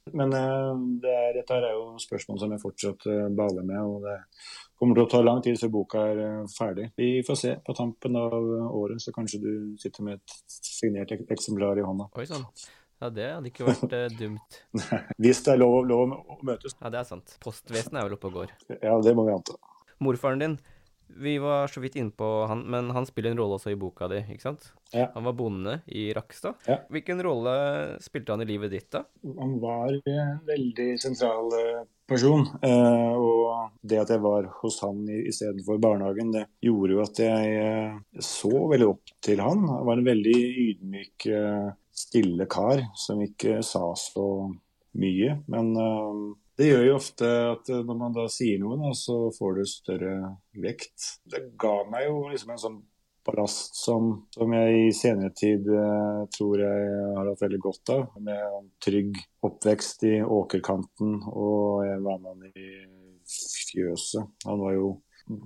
Men dette her jo spørsmål som jeg fortsatt baler med, og det kommer til å ta lang tid før boka ferdig. Vi får se på tampen av året, så kanskje du sitter med et signert eksemplar i hånda. Oi, sånn. Ja, det hadde ikke vært dumt. Hvis det lov å møtes. Ja, det sant. Postvesenet vel oppe og går. Ja, det må vi anta. Morfaren din, vi var så vidt inne på han, men han spiller en rolle også i boka di, ikke sant? Ja. Han var bonde i Rakkestad. Ja. Hvilken rolle spilte han i livet ditt da? Han var en veldig sentral person, og det at jeg var hos han i stedet for barnehagen, det gjorde jo at jeg så veldig opp til han. Han var en veldig ydmyk, stille kar som ikke sa så mye, men det gjør jo ofte at når man da sier noe, da, så får du større vekt. Det ga meg jo liksom en sånn ballast som jeg i senere tid tror jeg har hatt veldig godt av. Med en trygg oppvekst i åkerkanten, og jeg var med han i fjøset. Han var jo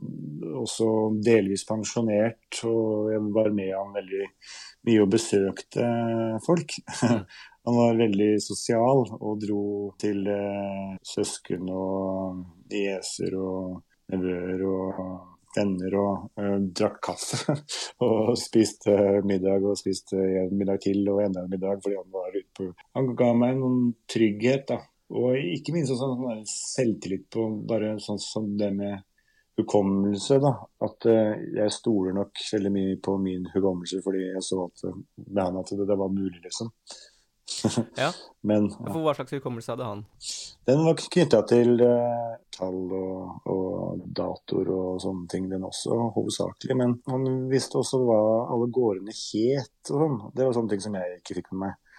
også delvis pensjonert, og jeg var med han veldig mye og besøkte folk. Han var veldig sosial og dro til søsken og nieser og nevøer og venner og drakk kaffe og spiste middag og spiste en middag til og enda en middag fordi han var ute på. Han ga meg noen trygghet da, og ikke minst sånn selvtillit på bare sånn det med hukommelse da, at jeg stoler nok veldig mye på min hukommelse fordi jeg så at det var mulig liksom. Ja, men for hva slags hukommelse hadde han? Den var knyttet til tall og datoer og sånne ting, den også hovedsakelig, men han visste også hva alle gårdene het og sånn. Det var sånne ting som jeg ikke fikk med meg.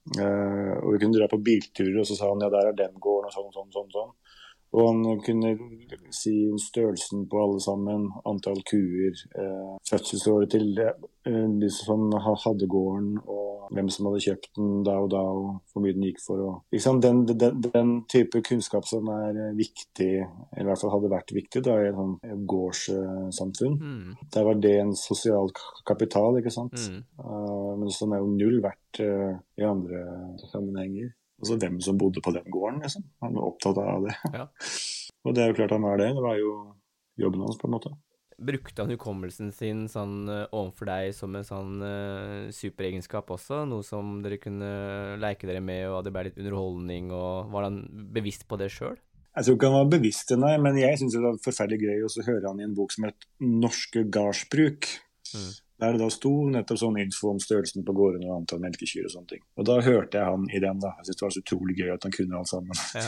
Og vi kunne dra på bilturer, og så sa han, ja, der den gården og sånn. Og han kunne si størrelsen på alle sammen, antall kuer, fødselsåret til de som hadde gården, og hvem som hadde kjøpt den da, og hvor mye den gikk for. Og, liksom, den type kunnskap som viktig, eller i hvert fall hadde vært viktig da, i et sånn gårdssamfunn. Der var det en sosial kapital, ikke sant? Men sånn jo null verdt i andre sammenhenger. Altså hvem som bodde på den gården, liksom. Han var opptatt av det. Ja. Og det jo klart han var det. Det var jo jobben hans, på en måte. Brukte han hukommelsen sin sånn overfor deg som en sånn superegenskap også? Noe som dere kunne leke dere med, og det ble litt underholdning, og var han bevisst på det selv? Jeg tror ikke han var bevisst det, nei, men jeg synes det var forferdelig gøy å høre han i en bok som het Norske gardsbruk. Der det da sto nettopp sånn info om størrelsen på gården og antall melkekyr og sånne ting. Og da hørte jeg han i den da. Jeg synes det var så utrolig gøy at han kunne alt sammen. Ja.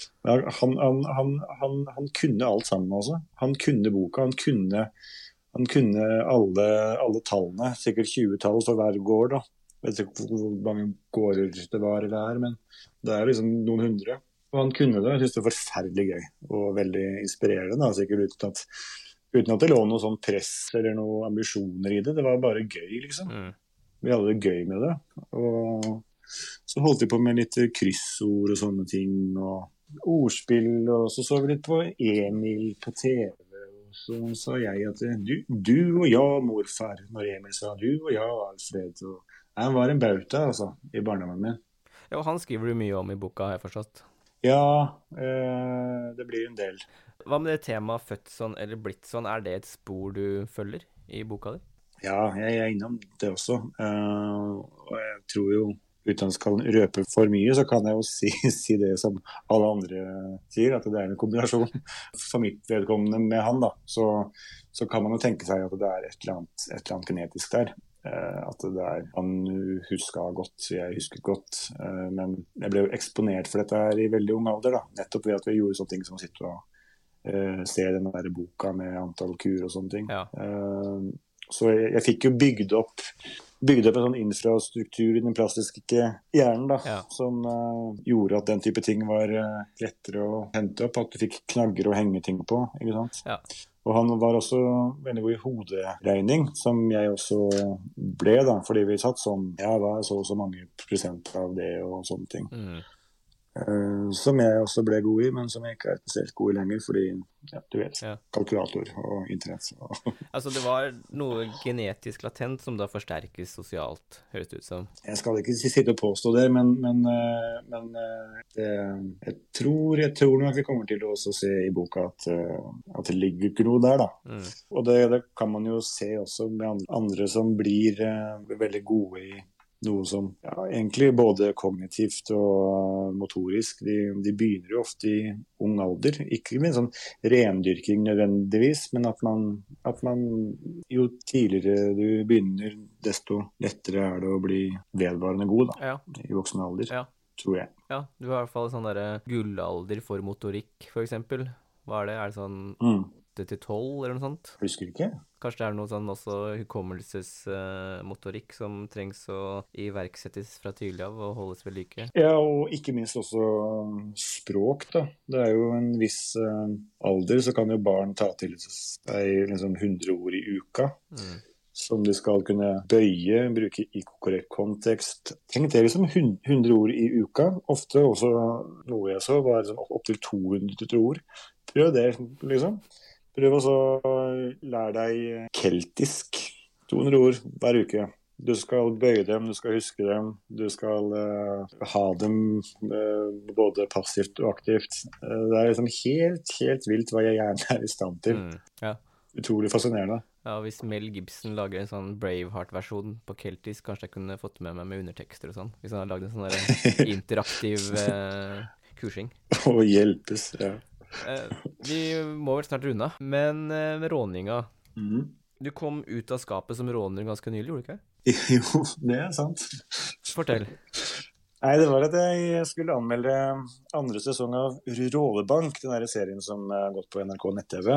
Han kunne alt sammen også. Han kunne boka, han kunne alle tallene, sikkert 20 tall for hver gård da. Jeg vet ikke hvor mange gårder det var eller men det liksom noen hundre. Og han kunne det, jeg synes det var forferdelig gøy og veldig inspirerende da, sikkert uten at det lå noe sånn press eller noen ambisjoner i det. Det var bare gøy, liksom. Vi hadde det gøy med det. Og så holdt vi på med litt kryssord og sånne ting, og ordspill, og så vi litt på Emil på TV. Og så sa jeg at du og jeg, morfar, når Emil sa du og jeg, Alfred. Og han var en bauta, altså, i barndommen min. Ja, og han skriver du mye om i boka, har jeg forstått. Ja, det blir en del. Hva med det temaet født sånn eller blitt sånn? Er det et spor du følger i boka di? Ja, jeg innom det også. Og jeg tror jo, uten at jeg skal røpe for mye, så kan jeg jo si det som alle andre sier, at det en kombinasjon. For mitt vedkommende med han da, så kan man jo tenke seg at det et eller annet genetisk der. At han husket godt, jeg husket godt, men jeg ble jo eksponert for dette her i veldig ung alder da, nettopp ved at vi gjorde sånne ting som å sitte og se den der boka med antall kuer og sånne ting. Ja. Så jeg fikk jo bygd opp en sånn infrastruktur i den plastiske hjernen da, som gjorde at den type ting var lettere å hente opp, at du fikk knagger å henge ting på, ikke sant? Ja. Og han var også veldig god i hoderegning, som jeg også ble da, fordi vi satt sånn, hva så mange prosent av det og sånne ting. som jeg også ble god i, men som jeg ikke er spesielt god i lenger, fordi, ja, du vet, Ja. kalkulator og internett. Altså, det var noe genetisk latent som da forsterkes sosialt, høres det ut som. Jeg skal ikke sitte og påstå det, men jeg tror nok vi kommer til å også se i boka at det ligger ikke noe der, da. Og det kan man jo se også med andre som blir veldig gode i noe som egentlig både kognitivt og motorisk, de begynner jo ofte i ung alder. Ikke med sånn rendyrking nødvendigvis, men at man jo tidligere du begynner, desto lettere er det å bli vedvarende god da, i voksen alder, tror jeg. Ja, du har i hvert fall sånn der gullalder for motorikk, for eksempel. Hva er det? Er det sånn 8-12 eller noe sånt? Husker ikke. Kanskje det er noe sånn også hukommelsesmotorikk som trengs å iverksettes fra tidlig av og holdes ved like. Ja, og ikke minst også språk da. Det er jo en viss alder, så kan jo barn ta til seg liksom 100 ord i uka. Som de skal kunne bøye, bruke i korrekt kontekst. Tenk det liksom 100 ord i uka. Ofte også noe jeg så var liksom opp til 200 ord. Prøv det, liksom. Prøv også å lære deg keltisk. 200 ord hver uke. Du skal bøye dem, du skal huske dem, du skal ha dem både passivt og aktivt. Det er liksom helt vilt hva jeg gjerne er i stand til. Ja. Utrolig fascinerende. Ja, hvis Mel Gibson lager en sånn Braveheart-versjon på keltisk, kanskje jeg kunne fått med meg med undertekster og sånn. Hvis han har laget en sånn der interaktiv kursing. Og hjelpes, ja. Vi må vel snart runde, men med råninga. Du kom ut av skapet som råner ganske nylig, gjorde du ikke? Jo, det er sant. Fortell. Nei, det var at jeg skulle anmelde andre sesong av Rådebank, den der serien som har gått på NRK nett-TV,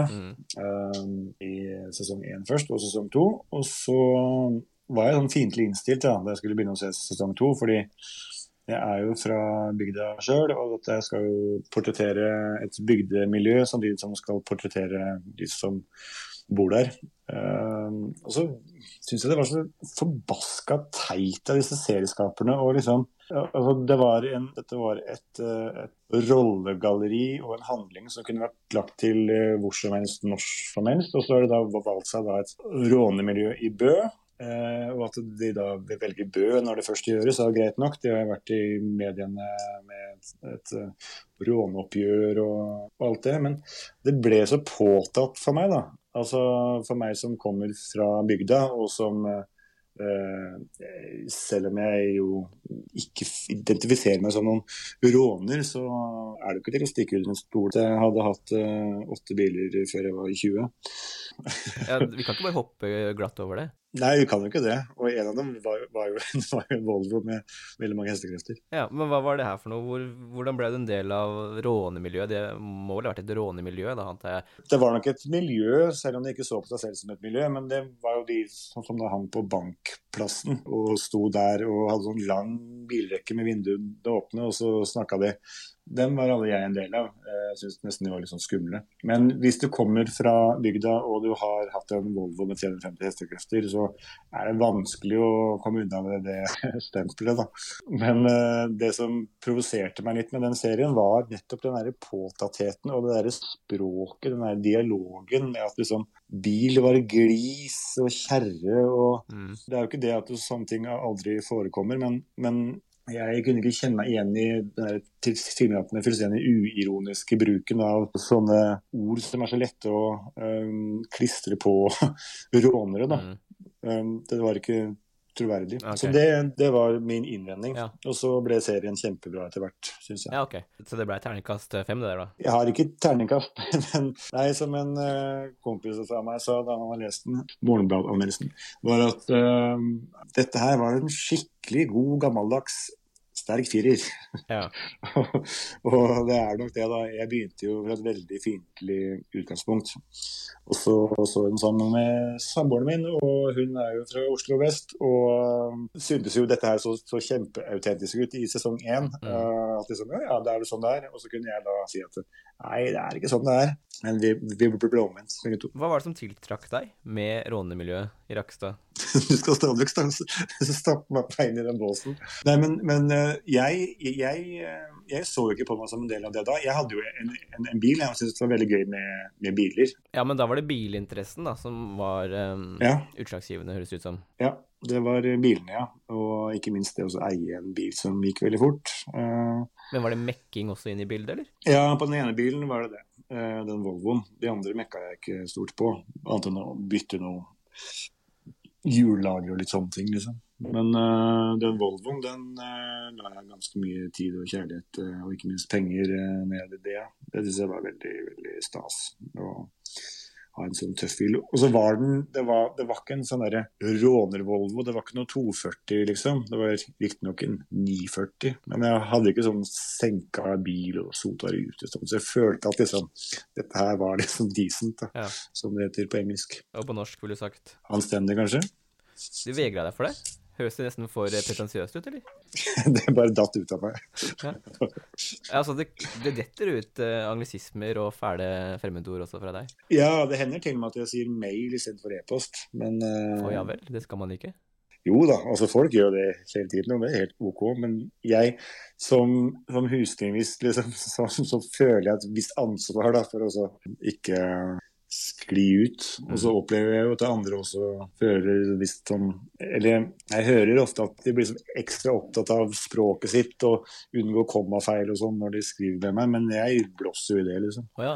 i sesong 1 først, og sesong 2. Og så var jeg sånn fiendtlig innstilt da jeg skulle begynne å se sesong 2, fordi jeg er jo fra bygda selv, og at jeg skal jo portrettere et bygdemiljø, samtidig som jeg skal portrettere de som bor der. Og så synes jeg det var så forbasket teit av disse serieskaperne, og liksom, altså dette var et rollegalleri og en handling som kunne vært lagt til hvor som helst, når som helst, og så har det da valgt seg da et rånemiljø i Bø, og at de da vil velge Bø når det først gjøres, er greit nok. De har vært i mediene med et råneoppgjør og alt det, men det ble så påtatt for meg da. Altså for meg som kommer fra bygda, og som selv om jeg jo ikke identifiserer meg som noen råner, så er det ikke til å stikke ut en stol. Jeg hadde hatt 8 biler før jeg var 20. Ja, vi kan ikke bare hoppe glatt over det. Nei, vi kan jo ikke det. Og en av dem var jo en Volvo med veldig mange hestekrefter. Ja, men hva var det her for noe? Hvordan ble det en del av rånemiljøet? Det må vel ha vært et rånemiljø, da, antar jeg? Det var nok et miljø, selv om de ikke så på seg selv som et miljø, men det var jo de som da hang på bankplassen og sto der og hadde sånn lang bilrekke med vinduet åpne, og så snakket de. Den var alle jeg en del av. Jeg synes nesten de var litt sånn skumle. Men hvis du kommer fra bygda og du har hatt en Volvo med 350 hestekrefter, så er det vanskelig å komme unna med det stempelet da. Men det som provoserte meg litt med den serien var nettopp den der påtattheten og det der språket, den der dialogen med at liksom bil var glis og kjerre og det er jo ikke det at sånne ting aldri forekommer, men jeg kunne ikke kjenne meg igjen i den tilsynelatende fullstendig uironiske bruken av sånne ord som er så lette å klistre på rånere da. Det var ikke troverdig. Okay. Så det var min innvending. Ja. Og så ble serien kjempebra etter hvert, synes jeg. Ja, ok. Så det ble terningkast 5 det der da? Jeg har ikke terningkast, men nei, som en kompis av meg sa da han har lest den, Morgenbladet-anmeldelsen, var at dette her var en skikkelig god, gammeldags sterk 4. Ja. og det er nok det da. Jeg begynte jo med et veldig fiendtlig utgangspunkt. Og så den sammen med samboeren min, og hun er jo fra Oslo vest, og syntes jo dette her så kjempeautentisk ut i sesong 1. At liksom, ja, det er det sånn der. Og så kunne jeg da si at nei, det er ikke sånn det er. Men vi ble omvendt. Hva var det som tiltrakk deg med rånemiljøet i Rakkestad? Du skal stadig stappe meg inn i den båsen. Nei, men Jeg så jo ikke på meg som en del av det da. Jeg hadde jo en bil, jeg syntes det var veldig gøy med biler. Ja, men da var det bilinteressen da, som var utslagsgivende, høres ut som. Ja, det var bilene, ja. Og ikke minst det å eie en bil som gikk veldig fort. Men var det mekking også inn i bildet, eller? Ja, på den ene bilen var det. Den Volvoen. De andre mekka jeg ikke stort på, annet enn å bytte noe hjullager og litt sånne ting, liksom. Men den Volvoen, den la jeg ganske mye tid og kjærlighet, og ikke minst penger ned i det. Det synes jeg var veldig, veldig stas å ha en sånn tøff bil. Og så var det var ikke en sånn der råner-Volvo, det var ikke noe 240 liksom. Det var riktignok en 940, men jeg hadde ikke sånn senka bil og sotar ute, så jeg følte at liksom, dette her var liksom decent, da, som det heter på engelsk. Og på norsk ville du sagt? Anstendig, kanskje? Du vegrer deg for det? Høres det nesten for pretensiøst ut, eller? Det bare datt ut av meg. Altså, det detter ut anglisismer og fæle fremmedord også fra deg? Ja, det hender til og med at jeg sier mail i stedet for e-post, men... ja vel, det skal man ikke? Jo da, altså folk gjør det hele tiden, og det er helt ok, men jeg som hustingvist, liksom, så føler jeg et visst ansvar da, for å ikke... skli ut, og så opplever jeg jo at andre også føler visst sånn, eller jeg hører ofte at de blir sånn ekstra opptatt av språket sitt og unngå kommafeil og sånn når de skriver med meg, men jeg blåser jo i det liksom. Ja.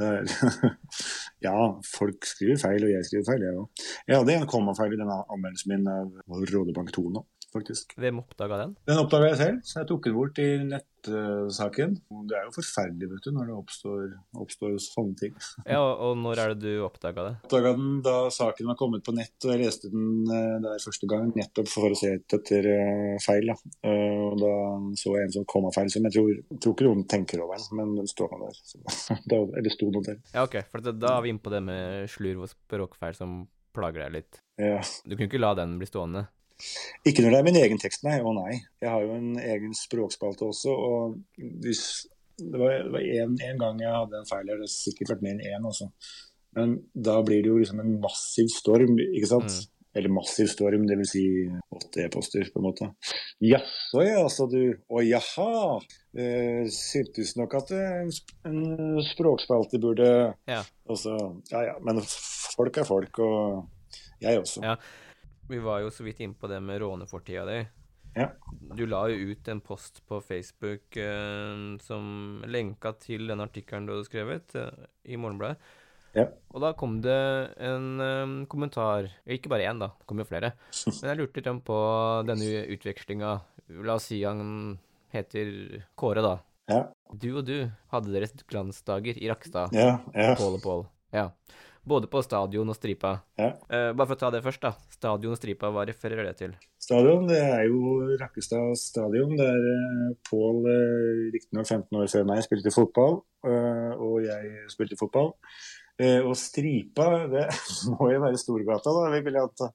Ja, folk skriver feil og jeg skriver feil, jeg også. Jeg hadde en kommafeil i denne anmeldelsen min av Rådebank 2 nå, faktisk. Hvem oppdaget den? Den oppdaget jeg selv, så jeg tok den bort i nettsaken. Det er jo forferdelig, vet du, når det oppstår sånne ting. Ja, og når er det du oppdaget det? Jeg oppdaget den da saken var kommet på nett, og jeg leste den der første gang, nettopp for å se etter feil. Da. Og da så jeg en sånn kommafeil som jeg tror ikke noen tenker over den, men den står der. Eller sto noe der. Ja, ok, for da er vi inne på det med slurv og språkfeil som plager deg litt. Ja. Du kunne ikke la den bli stående? Ikke når det er min egen tekst, nei. Å nei. Jeg har jo en egen språkspalte også, og hvis det var en gang jeg hadde en feil, det har sikkert vært mer enn en også. Men da blir det jo liksom en massiv storm, ikke sant? Eller massiv storm, det vil si 8 e-poster på en måte. Jaså, ja, så du, å jaha, syntes nok at en språkspalte burde, også, ja, men folk er folk, og jeg også. Ja. Vi var jo så vidt inne på det med rånefortida di. Ja. Du la jo ut en post på Facebook som lenket til den artikkelen du hadde skrevet i Morgenbladet. Ja. Og da kom det en kommentar, ikke bare en da, det kom jo flere. Men jeg lurte litt på denne utvekslinga. La oss si han heter Kåre da. Ja. Du og du hadde deres glansdager i Rakkestad. Ja. Pål og Pål. Ja. Både på stadion og stripa. Ja. Bare for å ta det først da. Stadion og stripa, hva refererer det til? Stadion, det er jo Rakkestad stadion, der Pål, riktignok 15 år før meg, spilte fotball, og jeg spilte fotball. Og stripa, det må jo være Storgata da, vi vil anta,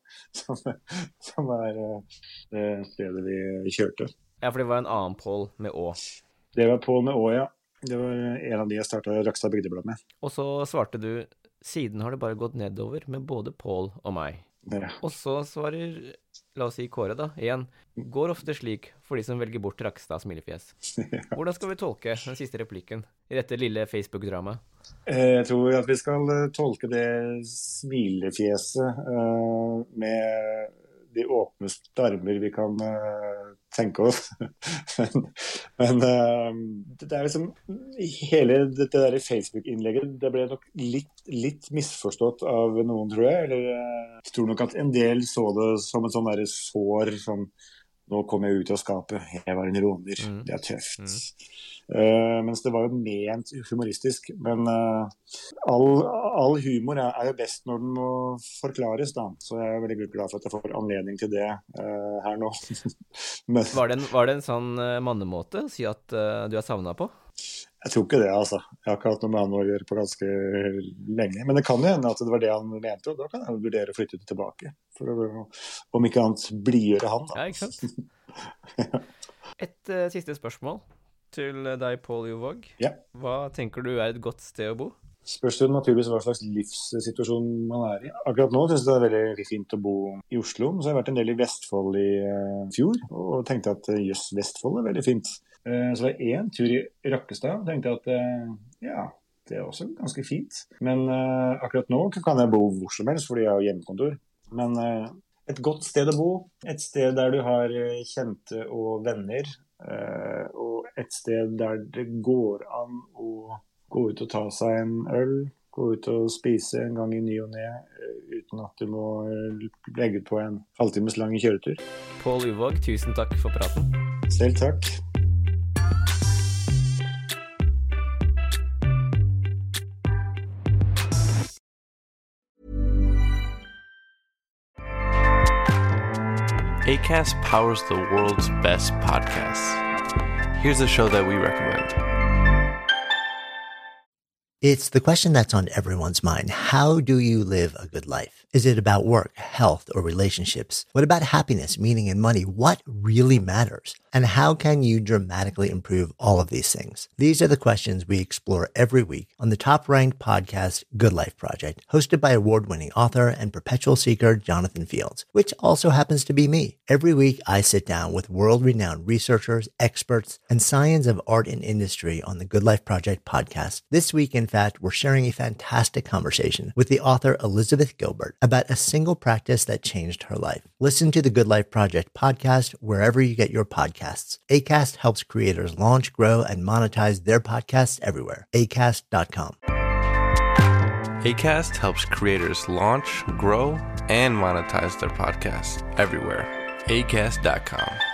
som er det stedet vi kjørte. Ja, for det var en annen Pål med Å. Det var Pål med Å, ja. Det var en av de jeg startet Rakkestad Bygdeblad med. Og så svarte du, siden har det bare gått nedover med både Pål og meg. Ja. Og så svarer, la oss si Kåre da, igjen, går ofte slik for de som velger bort Rakkestad smilefjes. Hvordan skal vi tolke den siste replikken i dette lille Facebook-dramaet? Jeg tror at vi skal tolke det smilefjeset med de åpneste armer vi kan tenke oss. men det er liksom hele dette der Facebook-innlegget, det ble nok litt misforstått av noen, tror jeg. Eller jeg tror nok at en del så det som en sånn der sår, sånn, nå kom jeg ut av skapet, jeg var en råner, det er tøft. Mens det var jo ment humoristisk, men all humor er jo best når den må forklares da, så jeg er veldig glad for at jeg får anledning til det her nå. Men, var det en sånn mannemåte å si at du har savnet på? Jeg tror ikke det, altså. Jeg har ikke hatt noe med han å gjøre på ganske lenge, men det kan jo hende at det var det han mente, og da kan jeg vurdere å flytte tilbake, for å, om ikke annet blidgjøre han da. Ja, ikke sant? Et siste spørsmål til deg, Pål Jovåg. Ja. Hva tenker du er et godt sted å bo? Spørs jo naturligvis hva slags livssituasjon man er i. Akkurat nå synes jeg det er veldig fint å bo i Oslo, så jeg har vært en del i Vestfold i fjor, og tenkte at jøss, Vestfold er veldig fint. Så var det en tur i Rakkestad, tenkte at ja, det er også ganske fint. Men akkurat nå kan jeg bo hvor som helst, fordi jeg har hjemmekontor. Men et godt sted å bo, et sted der du har kjente og venner, og et sted der det går an å gå ut og ta seg en øl, gå ut og spise en gang i ny og ned, uten at du må legge ut på en halvtimes lang kjøretur. Pål Uvåg, tusen takk for praten. Selv takk. Acast powers the world's best podcasts. Here's a show that we recommend. It's the question that's on everyone's mind. How do you live a good life? Is it about work, health, or relationships? What about happiness, meaning, and money? What really matters? And how can you dramatically improve all of these things? These are the questions we explore every week on the top-ranked podcast, Good Life Project, hosted by award-winning author and perpetual seeker Jonathan Fields, which also happens to be me. Every week, I sit down with world-renowned researchers, experts, and science of art and industry on the Good Life Project podcast. This week, in fact, we're sharing a fantastic conversation with the author Elizabeth Gilbert about a single practice that changed her life. Listen to the Good Life Project podcast wherever you get your podcasts. Acast helps creators launch, grow, and monetize their podcasts everywhere. Acast.com. Acast helps creators launch, grow, and monetize their podcasts everywhere. Acast.com.